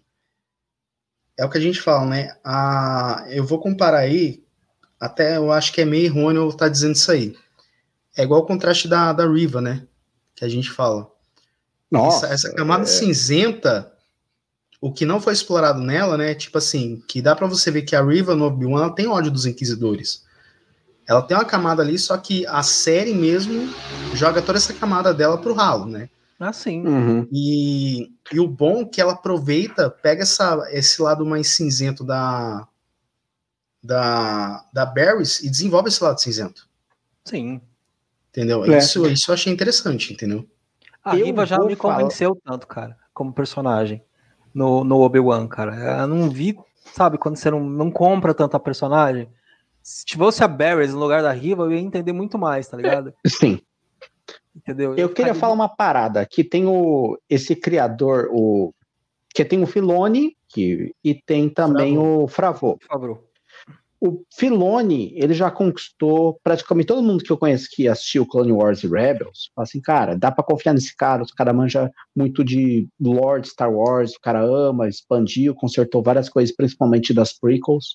É o que a gente fala, né? A... Eu vou comparar aí, até eu acho que é meio errôneo estar tá dizendo isso aí. É igual o contraste da, da Riva, né? Que a gente fala. Nossa, essa, essa camada é... cinzenta, o que não foi explorado nela, né? Tipo assim, que dá pra você ver que a Riva no Obi-Wan ela tem ódio dos Inquisidores. Ela tem uma camada ali, só que a série mesmo joga toda essa camada dela pro ralo, né? Ah, sim. Uhum. E, e o bom é que ela aproveita, pega essa, esse lado mais cinzento da, da, da Barris e desenvolve esse lado cinzento. Sim. Entendeu? É. Isso, isso eu achei interessante, entendeu? A Riva já me convenceu falar... tanto, cara, como personagem no, no Obi-Wan, cara. Eu não vi, sabe, quando você não, não compra tanto a personagem. Se tivesse a Barris no lugar da Riva, eu ia entender muito mais, tá ligado? Sim. Entendeu? Eu, eu queria falar uma parada, que tem o, esse criador, o, que tem o Filoni, que, e tem também Favreau. o Favreau. Favreau. O Filoni, ele já conquistou praticamente todo mundo que eu conheço que assistiu Clone Wars e Rebels. Fala assim, cara, dá pra confiar nesse cara, o cara manja muito de lore Star Wars, o cara ama, expandiu, consertou várias coisas, principalmente das prequels.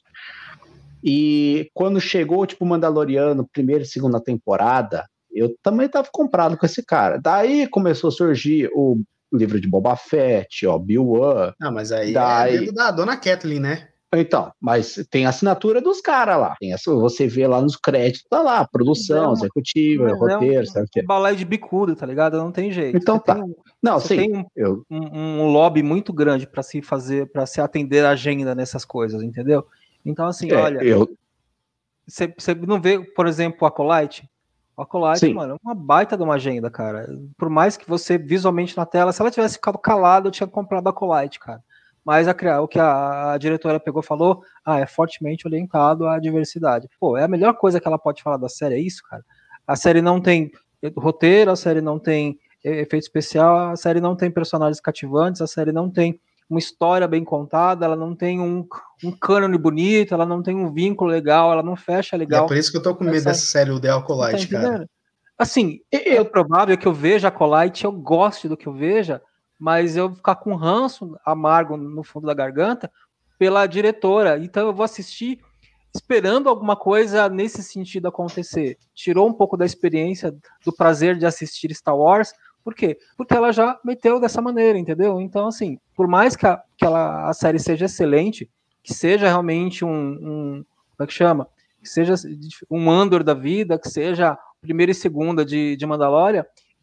E quando chegou, tipo, Mandaloriano, primeira e segunda temporada, eu também tava comprado com esse cara. Daí começou a surgir o livro de Boba Fett, ó, Obi-Wan. Ah, mas aí daí... é dedo da Dona Kathleen, né? Então, mas tem a assinatura dos caras lá. Tem essa, você vê lá nos créditos, tá lá, produção, é uma, executiva, roteiro, é um, sabe o quê? Um balé de bicudo, tá ligado? Não tem jeito. Então você tá. Tem um, Não, você sim. Tem um, eu... um, um lobby muito grande para se fazer, para se atender a agenda nessas coisas, entendeu? Então, assim, é, olha, eu... você, você não vê, por exemplo, o Acolyte? O Acolyte, mano, é uma baita de uma agenda, cara. Por mais que você, visualmente na tela, se ela tivesse ficado calada, eu tinha comprado a Acolyte, cara. Mas a, o que a, a diretora pegou e falou, ah, é fortemente orientado à diversidade. Pô, é a melhor coisa que ela pode falar da série, é isso, cara. A série não tem roteiro, a série não tem efeito especial, a série não tem personagens cativantes, a série não tem uma história bem contada, ela não tem um, um cânone bonito, ela não tem um vínculo legal, ela não fecha legal. E é por isso que eu tô com medo essa... dessa série, o The Acolyte, tá cara. Assim, é provável que eu veja Acolyte, eu goste do que eu veja, mas eu vou ficar com ranço amargo no fundo da garganta pela diretora. Então eu vou assistir esperando alguma coisa nesse sentido acontecer. Tirou um pouco da experiência, do prazer de assistir Star Wars. Por quê? Porque ela já meteu dessa maneira, entendeu? Então, assim, por mais que a, que ela, a série seja excelente, que seja realmente um, um como é que chama? Que seja um Andor da vida, que seja primeira e segunda de, de Mandalorian,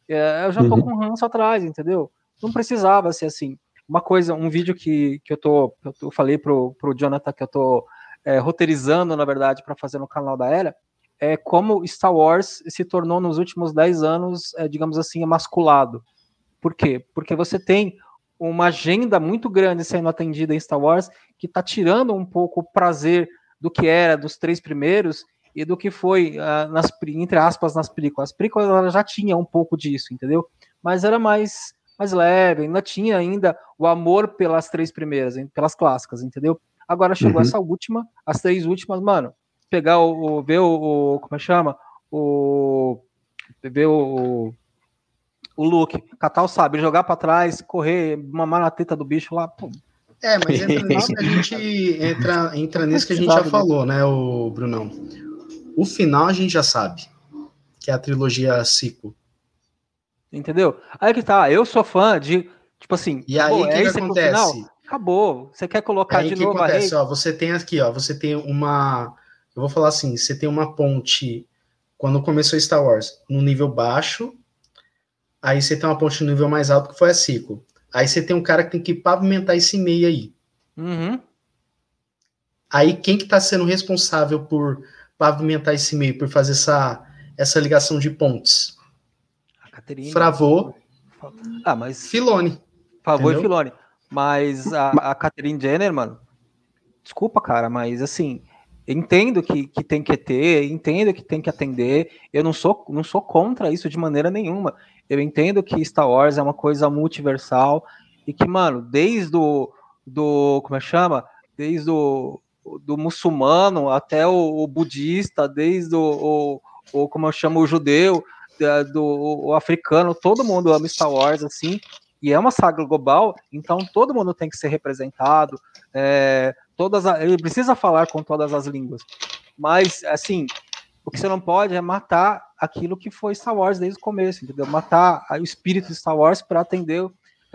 É, eu já tô uhum. com ranço atrás, entendeu? Não precisava ser assim. Uma coisa, um vídeo que, que eu tô, eu, tô, eu falei pro, pro Jonathan que eu tô é, roteirizando, na verdade, para fazer no canal da Era, é como Star Wars se tornou nos últimos dez anos, é, digamos assim, emasculado. Por quê? Porque você tem uma agenda muito grande sendo atendida em Star Wars que tá tirando um pouco o prazer do que era dos três primeiros e do que foi, uh, nas, entre aspas, nas prequels. As prequels ela já tinha um pouco disso, entendeu? Mas era mais, mais leve, ainda tinha ainda o amor pelas três primeiras, pelas clássicas, entendeu? Agora chegou uhum. essa última, as três últimas, mano, pegar o, o ver o, o como é que chama? O, ver o, o Luke, catar o sabre, jogar pra trás, correr, mamar na teta do bicho lá, pum. É, mas entra nisso que a gente entra, entra nisso que a gente já falou, né, o Brunão? O final a gente já sabe, que é a trilogia sequel. Entendeu? Aí que tá, eu sou fã de, tipo assim, e aí o que, é que acontece? Final? Acabou. Você quer colocar aí de que novo acontece? a Ó, você tem aqui, ó, você tem uma, eu vou falar assim, você tem uma ponte quando começou Star Wars no nível baixo, aí você tem uma ponte no nível mais alto que foi a sequel. Aí você tem um cara que tem que pavimentar esse meio aí. Uhum. Aí quem que tá sendo responsável por pavimentar esse meio, por fazer essa, essa ligação de pontes? A Caterina. Fravô. Ah, mas... Filoni. Favor e Filoni. Mas a, a Catherine Jenner, mano, desculpa, cara, mas assim, entendo que, que tem que ter, entendo que tem que atender, eu não sou, não sou contra isso de maneira nenhuma. Eu entendo que Star Wars é uma coisa multiversal e que, mano, desde o do, como é que chama? Desde o do muçulmano até o, o budista, desde o, o, o, como eu chamo, o judeu, da, do o africano, todo mundo ama Star Wars, assim, e é uma saga global, então todo mundo tem que ser representado, é, todas a, ele precisa falar com todas as línguas, mas, assim, o que você não pode é matar aquilo que foi Star Wars desde o começo, entendeu? Matar o espírito de Star Wars para atender...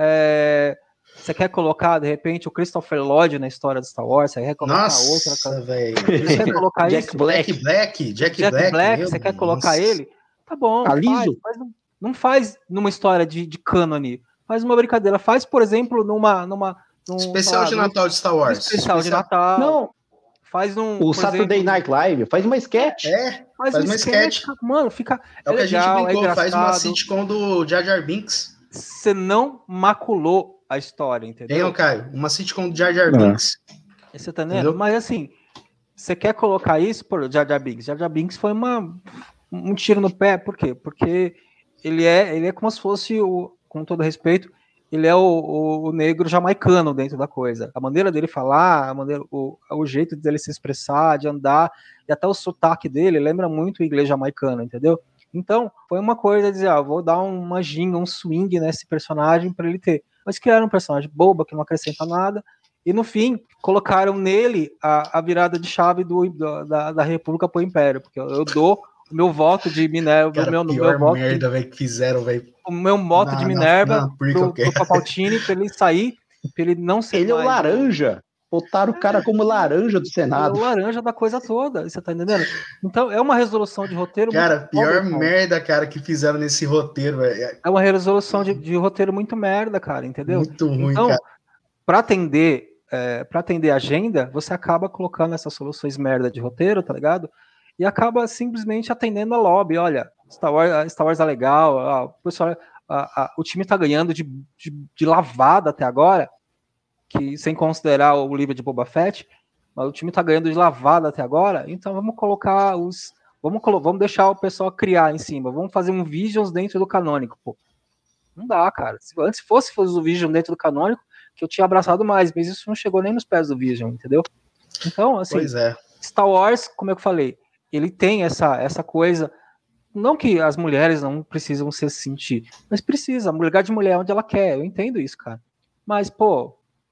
É, você quer colocar, de repente, o Christopher Lloyd na história de Star Wars? Você quer colocar Nossa, outra? velho. Você quer colocar Jack isso? Black. Jack Black. Jack, Jack Black. Black você quer colocar nossa. ele? Tá bom, faz, faz, não, não faz numa história de, de cânone. Faz uma brincadeira. Faz, por exemplo, numa... numa num, especial de Natal de Star Wars. Especial, especial de Natal. Não. Faz um... O Saturday exemplo, Night Live. Faz uma sketch. É, faz, faz uma sketch. sketch. Mano, fica... É, é o que legal, a gente brincou. É faz uma sitcom do Jar Jar Binks. Você não maculou a história, entendeu? Tem, Caio, uma sitcom do Jar Jar Binks. Você tá entendendo? Mas assim, você quer colocar isso por Jar Jar Binks? Jar Jar Binks foi uma, um tiro no pé, por quê? Porque ele é, ele é como se fosse, o, com todo respeito, ele é o, o, o negro jamaicano dentro da coisa. A maneira dele falar, a maneira, o, o jeito dele se expressar, de andar, e até o sotaque dele lembra muito o inglês jamaicano, entendeu? Então, foi uma coisa de dizer, ah, vou dar uma ginga, um swing nesse personagem para ele ter. Mas criaram um personagem boba, que não acrescenta nada, e no fim, colocaram nele a, a virada de chave do, do, da, da República para o Império, porque eu, eu dou o meu voto de Minerva, Cara, o meu, pior meu voto merda, de, véio, que fizeram, velho. O meu voto de Minerva pro, pro Papaltini, para ele sair, para ele não ser ele mais... é o laranja. Botaram o cara como laranja do Senado. É o laranja da coisa toda, você tá entendendo? Então, é uma resolução de roteiro cara, muito pior pobre, merda, cara, que fizeram nesse roteiro. É, é uma resolução de, de roteiro muito merda, cara, entendeu? Muito ruim, então, cara. Pra atender, é, pra atender a agenda, você acaba colocando essas soluções merda de roteiro, tá ligado? E acaba simplesmente atendendo a lobby. Olha, Star Wars, Star Wars é legal, ó, o, pessoal, a, a, o time tá ganhando de, de, de lavada até agora, que sem considerar o livro de Boba Fett, mas o time tá ganhando de lavada até agora, então vamos colocar os... Vamos, vamos deixar o pessoal criar em cima, vamos fazer um Visions dentro do canônico, pô. Não dá, cara. Se antes fosse, fosse o Vision dentro do canônico, que eu tinha abraçado mais, mas isso não chegou nem nos pés do Vision, entendeu? Então, assim, pois é. Star Wars, como eu falei, ele tem essa, essa coisa, não que as mulheres não precisam se sentir, mas precisa, lugar de mulher onde ela quer, eu entendo isso, cara. Mas, pô,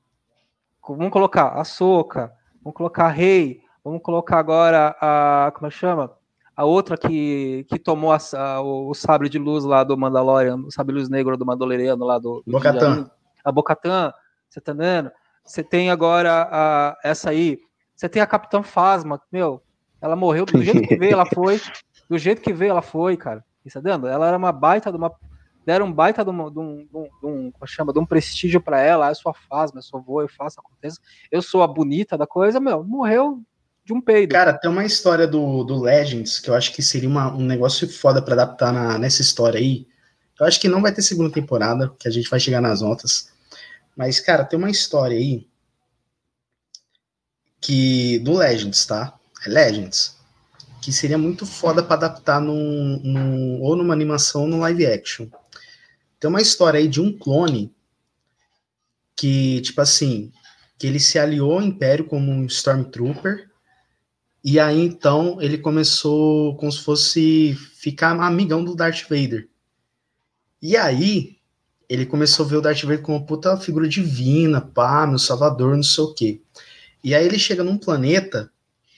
vamos colocar a Ahsoka, vamos colocar a Rey, vamos colocar agora a, como é que chama? A outra que, que tomou a, a, o sabre de luz lá do Mandalorian, o sabre de luz negro do Mandaloriano lá do... do Bo-Katan. A Bo-Katan, você tá vendo? Você tem agora a, essa aí, você tem a Capitã Phasma, meu, ela morreu do jeito que veio, ela foi, do jeito que veio, ela foi, cara. Você tá vendo? Ela era uma baita de uma, deram um baita de um, de um, de um, de um, como chama, de um prestígio pra ela, ah, eu sou a Fasma, eu sou vou, eu faço, aconteça, eu sou a bonita da coisa, meu, morreu de um peido. Cara, tem uma história do, do Legends, que eu acho que seria uma, um negócio foda pra adaptar na, nessa história aí. Eu acho que não vai ter segunda temporada, que a gente vai chegar nas notas. Mas, cara, tem uma história aí que do Legends, tá? É Legends. Que seria muito foda pra adaptar num, num, ou numa animação ou no live action. Tem uma história aí de um clone que, tipo assim, que ele se aliou ao Império como um Stormtrooper, e aí então ele começou como se fosse ficar amigão do Darth Vader. E aí ele começou a ver o Darth Vader como uma puta figura divina, pá, meu salvador, não sei o quê. E aí ele chega num planeta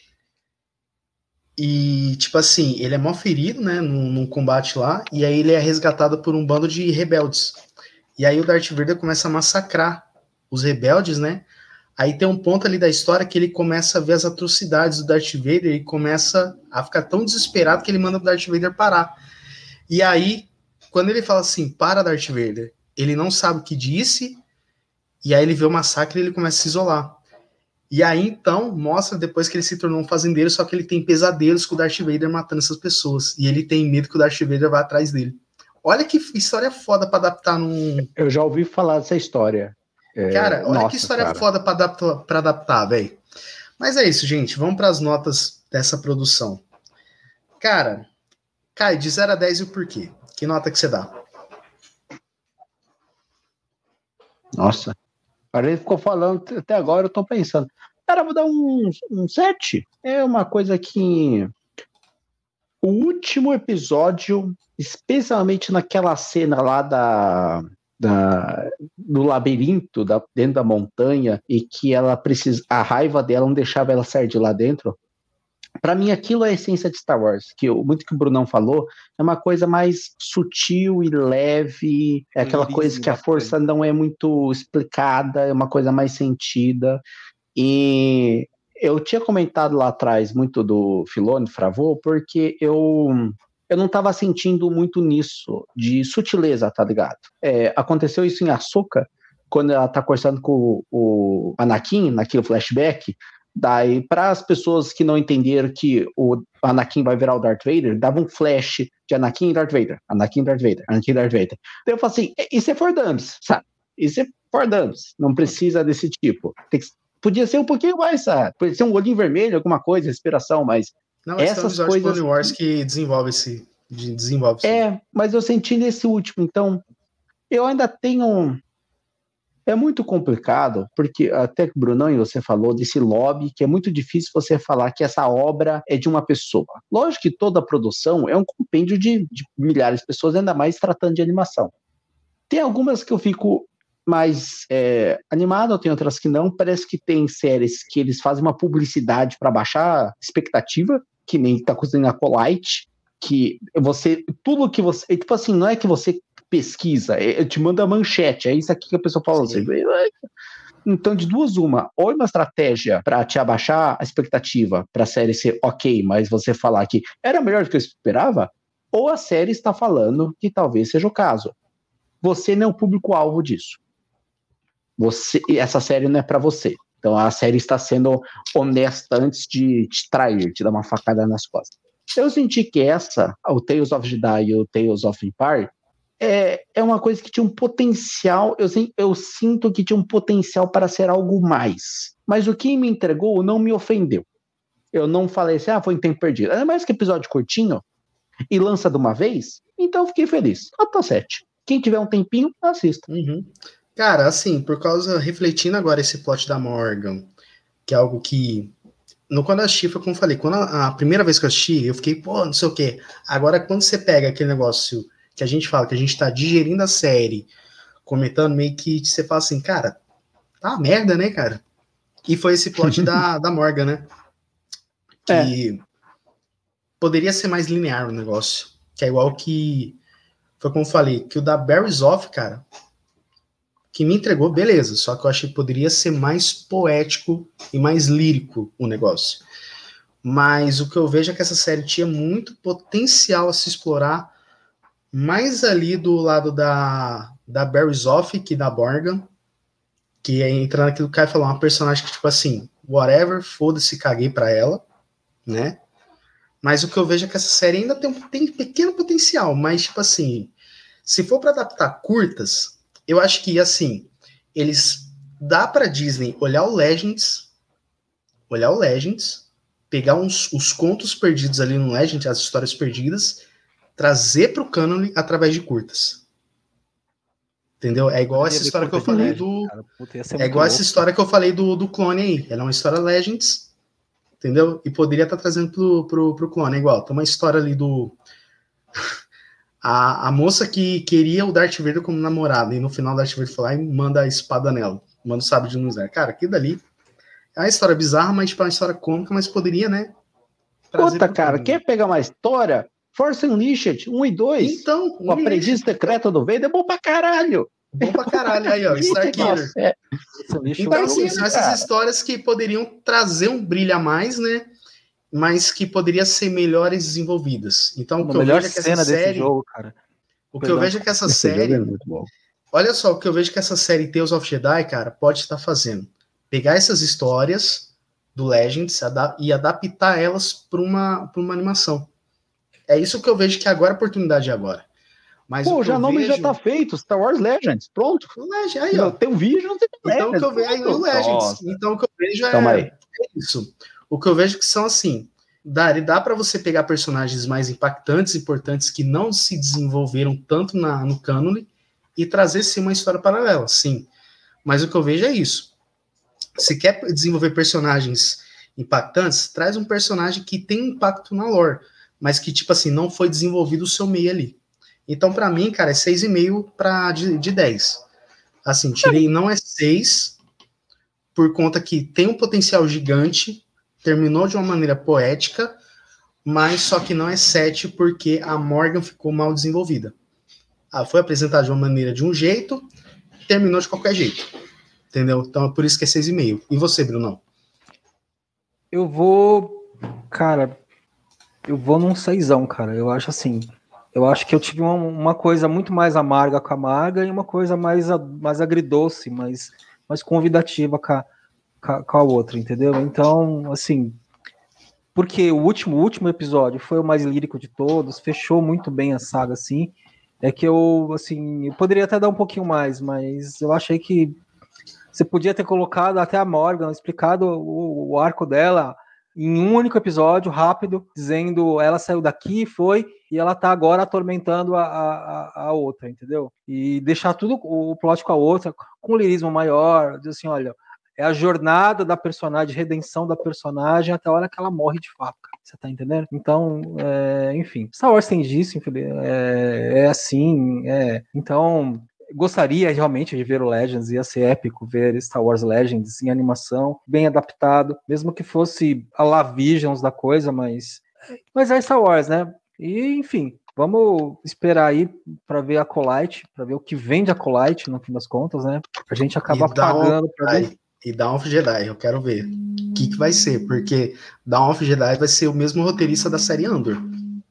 e, tipo assim, ele é mal ferido, né, num, num combate lá, e aí ele é resgatado por um bando de rebeldes. E aí o Darth Vader começa a massacrar os rebeldes, né? Aí tem um ponto ali da história que ele começa a ver as atrocidades do Darth Vader e começa a ficar tão desesperado que ele manda o Darth Vader parar. E aí, quando ele fala assim, para Darth Vader, ele não sabe o que disse, e aí ele vê o massacre e ele começa a se isolar. E aí, então, mostra depois que ele se tornou um fazendeiro, só que ele tem pesadelos com o Darth Vader matando essas pessoas. E ele tem medo que o Darth Vader vá atrás dele. Olha que história foda pra adaptar num... Eu já ouvi falar dessa história. É... Cara, olha Nossa, que história cara. foda pra adaptar, pra adaptar, velho. Mas é isso, gente. Vamos pras notas dessa produção. Cara, Caio, de zero a dez e o porquê? Que nota que você dá? Nossa. Ele ficou falando até agora, eu tô pensando. Cara, eu vou dar um, um sete. É uma coisa que... O último episódio, especialmente naquela cena lá da... Da, do labirinto da, dentro da montanha, e que ela precisa, a raiva dela não deixava ela sair de lá dentro. Para mim aquilo é a essência de Star Wars, que muito que o Brunão falou, é uma coisa mais sutil e leve, é aquela Liso, coisa que a força não é muito explicada, é uma coisa mais sentida. E eu tinha comentado lá atrás muito do Filoni, Favreau, porque eu eu não estava sentindo muito nisso, de sutileza, tá ligado? É, aconteceu isso em Ahsoka, quando ela tá conversando com o, o Anakin, naquele flashback, daí, para as pessoas que não entenderam que o Anakin vai virar o Darth Vader, dava um flash de Anakin e Darth Vader, Anakin e Darth Vader, Anakin e Darth Vader. Então eu falo assim, isso é for dummies, sabe? Isso é for dummies, não precisa desse tipo. Tem que, podia ser um pouquinho mais, sabe? Podia ser um olhinho vermelho, alguma coisa, respiração, mas Não, essas coisas... Clone Wars que desenvolve esse... Desenvolve é, mas eu senti nesse último, então eu ainda tenho... É muito complicado, porque até que o Brunão e você falou desse lobby, que é muito difícil você falar que essa obra é de uma pessoa. Lógico que toda produção é um compêndio de, de milhares de pessoas, ainda mais tratando de animação. Tem algumas que eu fico mais é, animado, tem outras que não. Parece que tem séries que eles fazem uma publicidade para baixar expectativa, que nem está acontecendo na Polite, que você, tudo que você, tipo assim, não é que você pesquisa, eu te mando a manchete, é isso aqui que a pessoa fala assim. Então, de duas uma, ou é uma estratégia para te abaixar a expectativa, para a série ser ok, mas você falar que era melhor do que eu esperava, ou a série está falando que talvez seja o caso. Você não é o público-alvo disso. Você, essa série não é para você. Então, a série está sendo honesta antes de te trair, te dar uma facada nas costas. Eu senti que essa, o Tales of Jedi e o Tales of Empire, É, é uma coisa que tinha um potencial, eu, eu sinto que tinha um potencial para ser algo mais. Mas o que me entregou não me ofendeu. Eu não falei assim, ah, foi em tempo perdido. Ainda mais que episódio curtinho e lança de uma vez, então eu fiquei feliz. Nota sete. Quem tiver um tempinho, assista. Uhum. Cara, assim, por causa, refletindo agora esse plot da Morgan, que é algo que, no, quando eu assisti, foi como eu falei, quando a, a primeira vez que eu assisti, eu fiquei, pô, não sei o quê. Agora, quando você pega aquele negócio... que a gente fala, que a gente tá digerindo a série, comentando, meio que você fala assim, cara, tá uma merda, né, cara? E foi esse plot da, da Morgan, né? Que é. Poderia ser mais linear o negócio. Que é igual que, foi como eu falei, que o da Barry's Off, cara, que me entregou, beleza, só que eu achei que poderia ser mais poético e mais lírico o negócio. Mas o que eu vejo é que essa série tinha muito potencial a se explorar mais ali do lado da, da Barry Zoff que da Morgan, que é entra naquilo que o Caio falou, uma personagem que, tipo assim, whatever, foda-se, caguei pra ela, né? Mas o que eu vejo é que essa série ainda tem, tem pequeno potencial, mas, tipo assim, se for pra adaptar curtas, eu acho que, assim, eles dá pra Disney olhar o Legends, olhar o Legends, pegar uns, os contos perdidos ali no Legends, as histórias perdidas, trazer pro canon através de curtas. Entendeu? É igual essa história que eu falei do... É igual essa história que eu falei do, do clone aí. Ela é uma história Legends, entendeu? E poderia estar trazendo pro, pro, pro clone. É igual, tem uma história ali do... A, a moça que queria o Darth Vader como namorado, e no final o Darth Vader foi lá e manda a espada nela. Manda o sabre de luz nela. Cara, aquilo dali é uma história bizarra, mas tipo, é uma história cômica, mas poderia, né? Puta, cara, quer pegar uma história? Force Unleashed, um e dois. Então, o aprendiz secreto do Vader é bom pra caralho. Bom pra caralho. Aí, ó, Starkiller. É. Então, assim, são essas histórias que poderiam trazer um brilho a mais, né? Mas que poderiam ser melhores desenvolvidas. Então, o que eu vejo é que essa série... Jogo, cara. O que Perdão. eu vejo é que essa Esse série... É muito bom. Olha só, o que eu vejo que essa série Tales of Jedi, cara, pode estar fazendo. Pegar essas histórias do Legends e adaptar elas para uma, pra uma animação. É isso que eu vejo que agora a oportunidade é agora. Mas Pô, já o nome vejo... já tá feito, Star Wars Legends, pronto. Legend, aí, ó. Tem um vídeo, não tem então, o que eu vejo aí o Legends. Então o que eu vejo é, é isso. O que eu vejo que são assim, dá, dá para você pegar personagens mais impactantes, importantes, que não se desenvolveram tanto na, no cânone, e trazer sim uma história paralela, sim. Mas o que eu vejo é isso. Se quer desenvolver personagens impactantes, traz um personagem que tem impacto na lore, mas que, tipo assim, não foi desenvolvido o seu meio ali. Então, pra mim, cara, é seis e meio pra, de, de dez. Assim, tirei, não é seis, por conta que tem um potencial gigante, terminou de uma maneira poética, mas só que não é sete porque a Morgan ficou mal desenvolvida. Ah, foi apresentada de uma maneira de um jeito, terminou de qualquer jeito. Entendeu? Então é por isso que é seis e meio. E você, Brunão? Eu vou... Cara, eu vou num seisão, cara. Eu acho assim... Eu acho que eu tive uma, uma coisa muito mais amarga com a amarga e uma coisa mais, mais agridoce, mais, mais convidativa com a, com a outra, entendeu? Então, assim... Porque o último, o último episódio foi o mais lírico de todos, fechou muito bem a saga, assim. É que eu, assim... Eu poderia até dar um pouquinho mais, mas eu achei que você podia ter colocado até a Morgan, explicado o, o arco dela em um único episódio, rápido, dizendo ela saiu daqui, foi, e ela tá agora atormentando a, a, a outra, entendeu? E deixar tudo, o plot com a outra, com um lirismo maior, dizer assim, olha, é a jornada da personagem, redenção da personagem até a hora que ela morre de faca, você tá entendendo? Então, é, enfim, Star Wars tem disso, é, é assim, é, então... Gostaria realmente de ver o Legends, ia ser épico ver Star Wars Legends em animação, bem adaptado, mesmo que fosse a la Visions da coisa, mas, mas é Star Wars, né? E, enfim, vamos esperar aí para ver a Acolyte, para ver o que vem de Acolyte, no fim das contas, né? A gente acaba pagando para ver. E Dawn of Jedi, eu quero ver o que, que vai ser, porque Dawn of Jedi vai ser o mesmo roteirista da série Andor.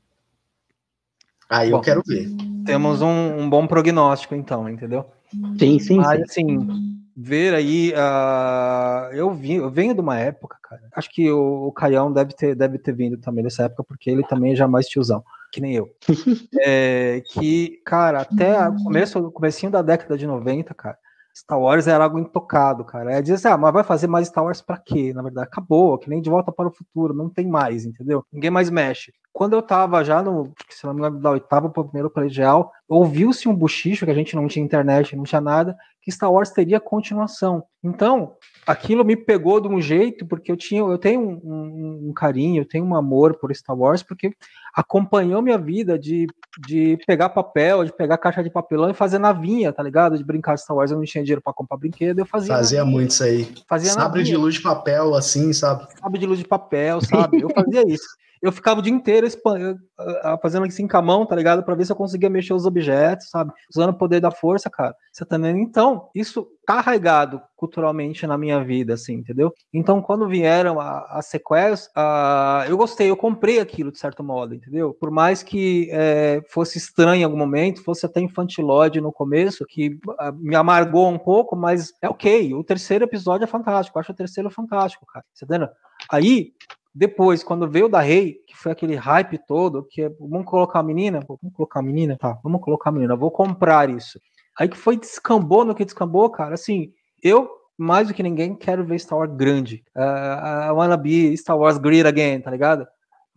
Aí Bom, eu quero ver. Temos um, um bom prognóstico, então, entendeu? Sim, sim, Mas, sim. assim, ver aí... Uh, eu, vi, eu venho de uma época, cara. Acho que o, o Caião deve ter, deve ter vindo também dessa época, porque ele também já é mais tiozão, que nem eu. é, que, cara, até o começo, comecinho da década de noventa, cara, Star Wars era algo intocado, cara. É dizer assim, ah, mas vai fazer mais Star Wars pra quê? Na verdade, acabou, que nem De Volta para o Futuro, não tem mais, entendeu? Ninguém mais mexe. Quando eu tava já no, se não me engano, da oitava para o primeiro colegial, ouviu-se um buchicho, que a gente não tinha internet, não tinha nada, que Star Wars teria continuação. Então, aquilo me pegou de um jeito, porque eu tinha, eu tenho um, um, um carinho, eu tenho um amor por Star Wars, porque acompanhou minha vida de, de pegar papel, de pegar caixa de papelão e fazer navinha, tá ligado? De brincar de Star Wars, eu não tinha dinheiro para comprar brinquedo, eu fazia Fazia navinha. Muito isso aí. Fazia sabre navinha. De luz de papel, assim, sabe? Sabre de luz de papel, sabe? Eu fazia isso. eu ficava o dia inteiro fazendo assim com a mão, tá ligado? Pra ver se eu conseguia mexer os objetos, sabe? Usando o poder da força, cara. Você tá entendendo? Então, isso tá arraigado culturalmente na minha vida, assim, entendeu? Então, quando vieram as sequels, a, eu gostei, eu comprei aquilo de certo modo, entendeu? Por mais que é, fosse estranho em algum momento, fosse até infantilóide no começo, que a, me amargou um pouco, mas é ok. O terceiro episódio é fantástico, eu acho o terceiro fantástico, cara. Você tá entendendo? Aí, depois, quando veio da Rei, que foi aquele hype todo, que é, vamos colocar a menina, vamos colocar a menina, tá, vamos colocar a menina, vou comprar isso. Aí que foi, descambou no que descambou, cara, assim, eu, mais do que ninguém, quero ver Star Wars grande. Uh, I wanna be Star Wars great again, tá ligado?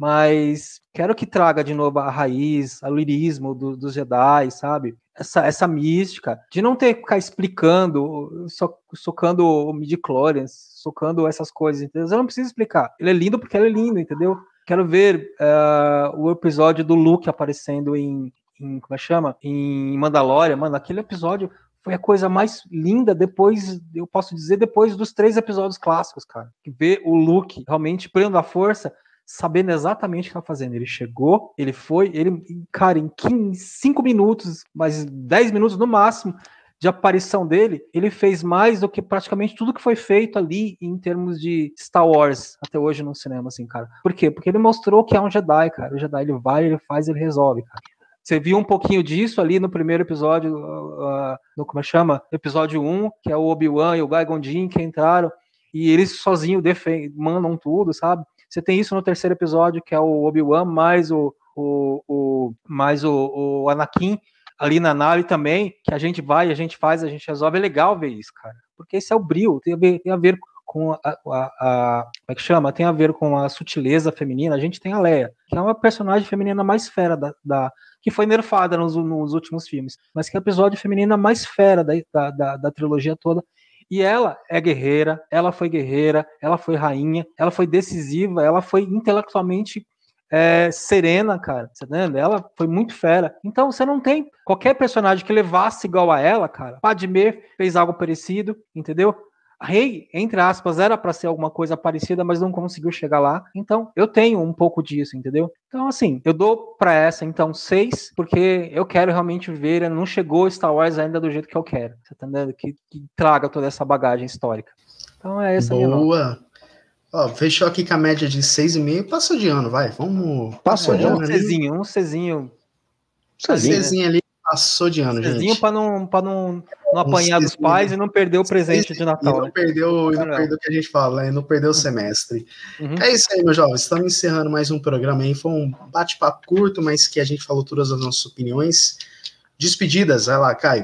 Mas quero que traga de novo a raiz, o lirismo do, dos Jedi, sabe? Essa, essa mística, de não ter que ficar explicando, so, socando o midi-chlorians, socando essas coisas, entendeu? Eu não preciso explicar. Ele é lindo porque ele é lindo, entendeu? Quero ver uh, o episódio do Luke aparecendo em, em, como é que chama? Em Mandalorian. Mano, aquele episódio foi a coisa mais linda depois, eu posso dizer, depois dos três episódios clássicos, cara. Ver o Luke realmente prendendo a força, sabendo exatamente o que tá fazendo. Ele chegou, ele foi, ele, cara, em quinze, cinco minutos, mais dez minutos no máximo de aparição dele, ele fez mais do que praticamente tudo que foi feito ali em termos de Star Wars até hoje no cinema, assim, cara. Por quê? Porque ele mostrou que é um Jedi, cara. O Jedi, ele vai, ele faz, ele resolve, cara. Você viu um pouquinho disso ali no primeiro episódio, uh, no, como é que chama? Episódio um, que é o Obi-Wan e o Qui-Gon Jinn que entraram, e eles sozinhos defendem, mandam tudo, sabe? Você tem isso no terceiro episódio, que é o Obi-Wan mais o, o, o, mais o, o Anakin ali na nave também, que a gente vai, a gente faz, a gente resolve. É legal ver isso, cara. Porque esse é o brilho, tem a ver, tem a ver com a, a, a... Como é que chama? Tem a ver com a sutileza feminina. A gente tem a Leia, que é uma personagem feminina mais fera da... da que foi nerfada nos, nos últimos filmes, mas que é a episódio feminina mais fera da, da, da, da trilogia toda. E ela é guerreira, ela foi guerreira, ela foi rainha, ela foi decisiva, ela foi intelectualmente é, serena, cara. Você tá vendo? Ela foi muito fera. Então você não tem qualquer personagem que levasse igual a ela, cara. Padmé fez algo parecido, entendeu? A Rey, entre aspas, era para ser alguma coisa parecida, mas não conseguiu chegar lá. Então, eu tenho um pouco disso, entendeu? Então, assim, eu dou para essa, então, seis, porque eu quero realmente ver, não chegou Star Wars ainda do jeito que eu quero. Você tá entendendo? Que, que traga toda essa bagagem histórica. Então, é essa a minha nota. Boa! Ó, fechou aqui com a média de seis e meio, passou de ano, vai. Vamos... Passou é, de ano um Czinho, um Czinho. Um Czinho ali. Passou de ano, Cezinho gente. Para não, pra não, não apanhar um dos pais e não perder o presente de Natal. E não, né? perdeu, e não perdeu o que a gente fala, né? Não perdeu o semestre. Uhum. É isso aí, meus jovens. Estamos encerrando mais um programa aí. Foi um bate-papo curto, mas que a gente falou todas as nossas opiniões. Despedidas, vai lá, Caio.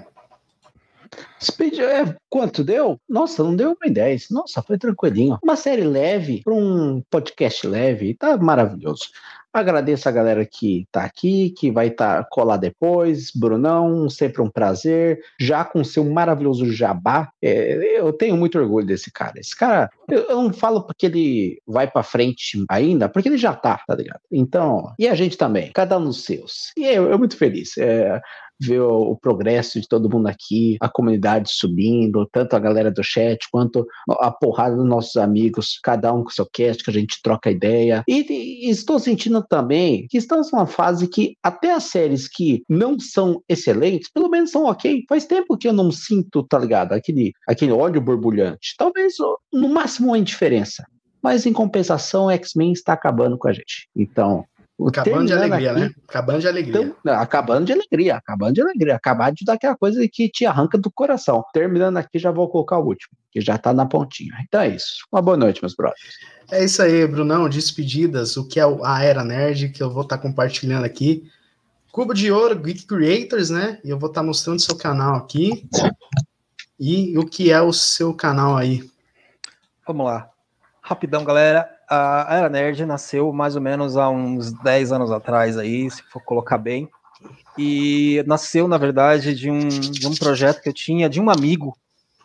Despedir, é, quanto deu? Nossa, não deu uma ideia. Nossa, foi tranquilinho. Uma série leve, para um podcast leve, tá maravilhoso. Agradeço a galera que tá aqui, que vai estar tá, colar depois. Brunão, sempre um prazer. Já com seu maravilhoso jabá. É, eu tenho muito orgulho desse cara. Esse cara, eu, eu não falo porque ele vai pra frente ainda, porque ele já tá, tá ligado? Então, e a gente também, cada um dos seus. E eu, eu muito feliz. É, ver o, o progresso de todo mundo aqui, a comunidade subindo, tanto a galera do chat, quanto a porrada dos nossos amigos, cada um com seu cast, que a gente troca ideia. E, e estou sentindo também que estamos numa fase que até as séries que não são excelentes, pelo menos são ok. Faz tempo que eu não sinto, tá ligado? Aquele, aquele ódio borbulhante. Talvez, no máximo, uma indiferença. Mas, em compensação, X-Men está acabando com a gente. Então... Acabando de alegria, aqui, né? Acabando de alegria. Então, acabando de alegria, acabando de alegria. Acabar de dar aquela coisa que te arranca do coração. Terminando aqui, já vou colocar o último, que já tá na pontinha. Então é isso. Uma boa noite, meus brothers. É isso aí, Brunão. Despedidas, o que é a Era Nerd, que eu vou estar tá compartilhando aqui. Cubo de Ouro, Geek Creators, né? E eu vou estar tá mostrando o seu canal aqui. E o que é o seu canal aí. Vamos lá. Rapidão, galera. A Era Nerd nasceu mais ou menos há uns dez anos atrás aí, se for colocar bem. E nasceu, na verdade, de um, de um projeto que eu tinha de um amigo.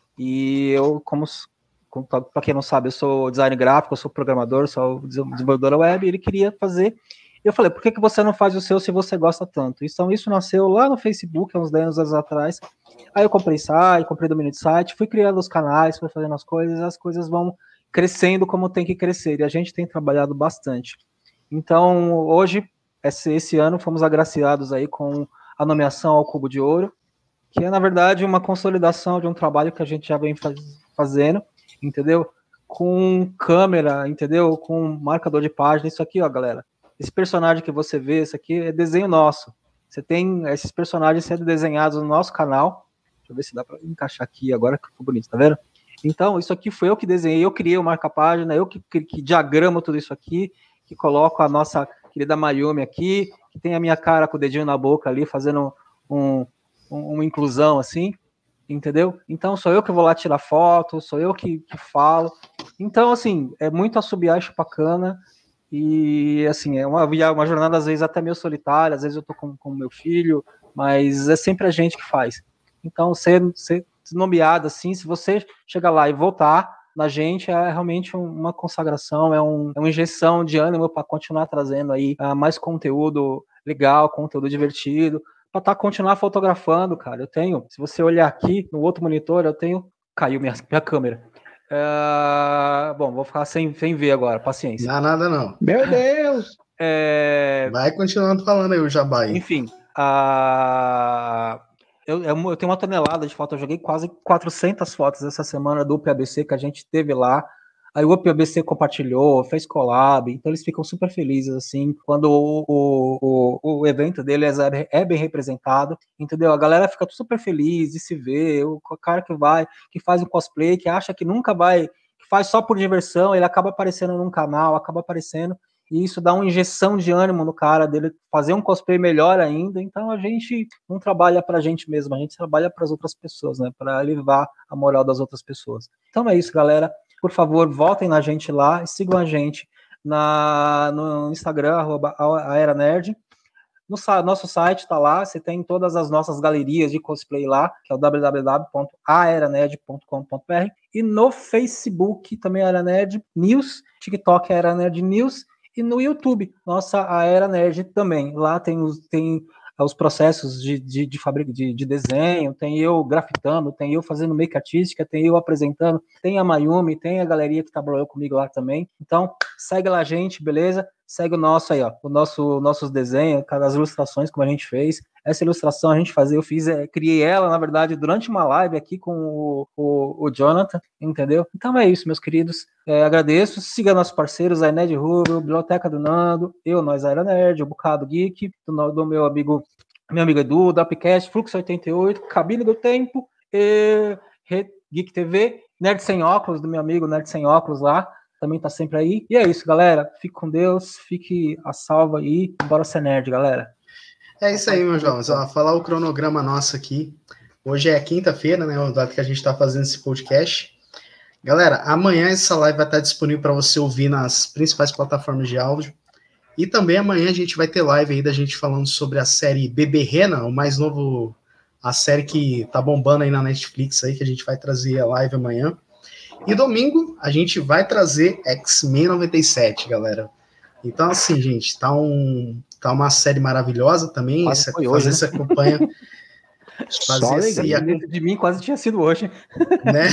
E eu, como, como para quem não sabe, eu sou design gráfico, eu sou programador, sou desenvolvedor web, e ele queria fazer. Eu falei, por que, que você não faz o seu se você gosta tanto? Então, isso nasceu lá no Facebook, há uns dez anos atrás. Aí eu comprei site, comprei domínio de site, fui criando os canais, fui fazendo as coisas, as coisas vão crescendo como tem que crescer, e a gente tem trabalhado bastante. Então, hoje, esse, esse ano, fomos agraciados aí com a nomeação ao Cubo de Ouro, que é, na verdade, uma consolidação de um trabalho que a gente já vem faz, fazendo, entendeu? Com câmera, entendeu? Com marcador de página, isso aqui, ó, galera. Esse personagem que você vê, isso aqui é desenho nosso. Você tem esses personagens sendo desenhados no nosso canal. Deixa eu ver se dá para encaixar aqui agora, que ficou bonito, tá vendo? Então, isso aqui foi eu que desenhei, eu criei o marca-página, eu que, que, que diagramo tudo isso aqui, que coloco a nossa querida Mayumi aqui, que tem a minha cara com o dedinho na boca ali, fazendo um, um, uma inclusão assim, entendeu? Então, sou eu que vou lá tirar foto, sou eu que, que falo. Então, assim, é muito assobiar e chupacana, e, assim, é uma, uma jornada, às vezes, até meio solitária, às vezes eu tô com o meu filho, mas é sempre a gente que faz. Então, ser, ser nomeado, assim, se você chegar lá e voltar na gente, é realmente uma consagração, é, um, é uma injeção de ânimo para continuar trazendo aí uh, mais conteúdo legal, conteúdo divertido, para tá, continuar fotografando, cara. Eu tenho, se você olhar aqui no outro monitor, eu tenho, caiu minha, minha câmera. Uh, bom, vou ficar sem, sem ver agora, paciência. Não, nada não. Meu Deus! É... Vai continuando falando aí o jabá aí. Enfim, uh... Eu, eu tenho uma tonelada de fotos, eu joguei quase quatrocentas fotos essa semana do U P A B C que a gente teve lá. Aí o U P A B C compartilhou, fez collab, então eles ficam super felizes, assim, quando o, o, o, o evento deles é, é bem representado, entendeu? A galera fica super feliz de se ver, o cara que vai, que faz um cosplay, que acha que nunca vai, que faz só por diversão, ele acaba aparecendo num canal, acaba aparecendo, e isso dá uma injeção de ânimo no cara dele fazer um cosplay melhor ainda. Então a gente não trabalha pra gente mesmo, a gente trabalha para as outras pessoas, né? Para elevar a moral das outras pessoas. Então é isso, galera. Por favor, votem na gente lá e sigam a gente na, no Instagram, arroba aeranerd. No nosso site tá lá, você tem todas as nossas galerias de cosplay lá, que é o w w w ponto aeranerd ponto com ponto b r. E no Facebook também Aeranerd News, TikTok Aeranerd News, e no YouTube, nossa Aeranerd também. Lá tem os, tem os processos de, de, de, fabric, de, de desenho, tem eu grafitando, tem eu fazendo make artística, tem eu apresentando, tem a Mayumi, tem a galeria que trabalhou comigo lá também. Então, segue lá a gente, beleza? Segue o nosso aí, ó, o nosso, nossos desenhos, as ilustrações como a gente fez. Essa ilustração a gente fazia, eu fiz, é, criei ela, na verdade, durante uma live aqui com o, o, o Jonathan, entendeu? Então é isso, meus queridos. É, agradeço. Siga nossos parceiros, a Nerd Rubio, Biblioteca do Nando, eu, Nós Era Nerd, o Bocado Geek, do, do meu amigo, meu amigo Edu, da Upcast, Fluxo oitenta e oito, Cabine do Tempo, e Geek T V, Nerd Sem Óculos, do meu amigo Nerd Sem Óculos lá, também tá sempre aí. E é isso, galera. Fique com Deus, fique a salva aí. Bora ser nerd, galera. É isso aí, meu João. Só falar o cronograma nosso aqui. Hoje é quinta-feira, né? O dado que a gente está fazendo esse podcast. Galera, amanhã essa live vai estar disponível para você ouvir nas principais plataformas de áudio. E também amanhã a gente vai ter live aí da gente falando sobre a série Bebê Rena, o mais novo, a série que tá bombando aí na Netflix aí, que a gente vai trazer a live amanhã. E domingo a gente vai trazer X-Men noventa e sete, galera. Então, assim, gente, tá, um, tá uma série maravilhosa também. Essa, foi fazer hoje, essa né? campanha. Fazer esse, a, de mim quase tinha sido hoje. Né?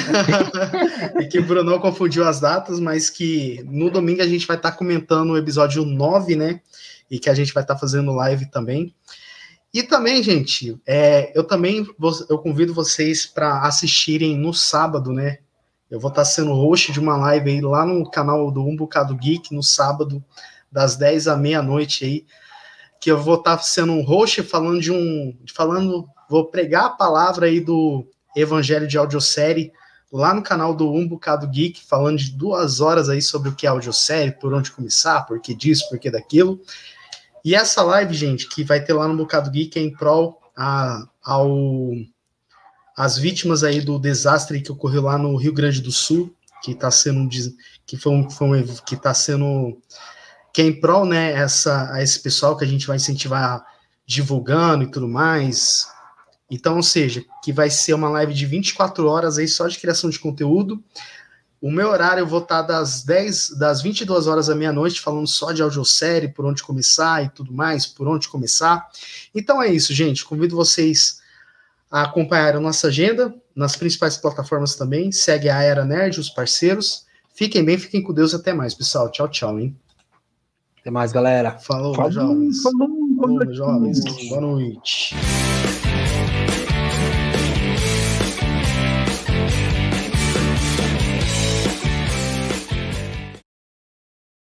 E que o Bruno confundiu as datas, mas que no domingo a gente vai estar tá comentando o episódio nove, né? E que a gente vai estar tá fazendo live também. E também, gente, é, eu também vou, eu convido vocês para assistirem no sábado, né? Eu vou estar sendo host de uma live aí lá no canal do Um Bocado Geek, no sábado, das dez à meia-noite aí, que eu vou estar sendo um host falando de um... falando, vou pregar a palavra aí do Evangelho de Audiosérie lá no canal do Um Bocado Geek, falando de duas horas aí sobre o que é audiosérie, por onde começar, por que disso, por que daquilo. E essa live, gente, que vai ter lá no Bocado Geek é em prol a, ao... as vítimas aí do desastre que ocorreu lá no Rio Grande do Sul, que está sendo que foi um, foi um, que está sendo que é em prol, né, essa, a esse pessoal que a gente vai incentivar divulgando e tudo mais. Então, ou seja, que vai ser uma live de vinte e quatro horas aí só de criação de conteúdo. O meu horário eu vou estar das dez, das vinte e duas horas à meia-noite falando só de audiosérie, por onde começar e tudo mais, por onde começar. Então é isso, gente. Convido vocês a acompanhar a nossa agenda nas principais plataformas também. Segue a Era Nerd, os parceiros. Fiquem bem, fiquem com Deus. Até mais, pessoal. Tchau, tchau, hein? Até mais, galera. Falou, Falou, jovens. falou, Falou, falou, jovens. Boa noite.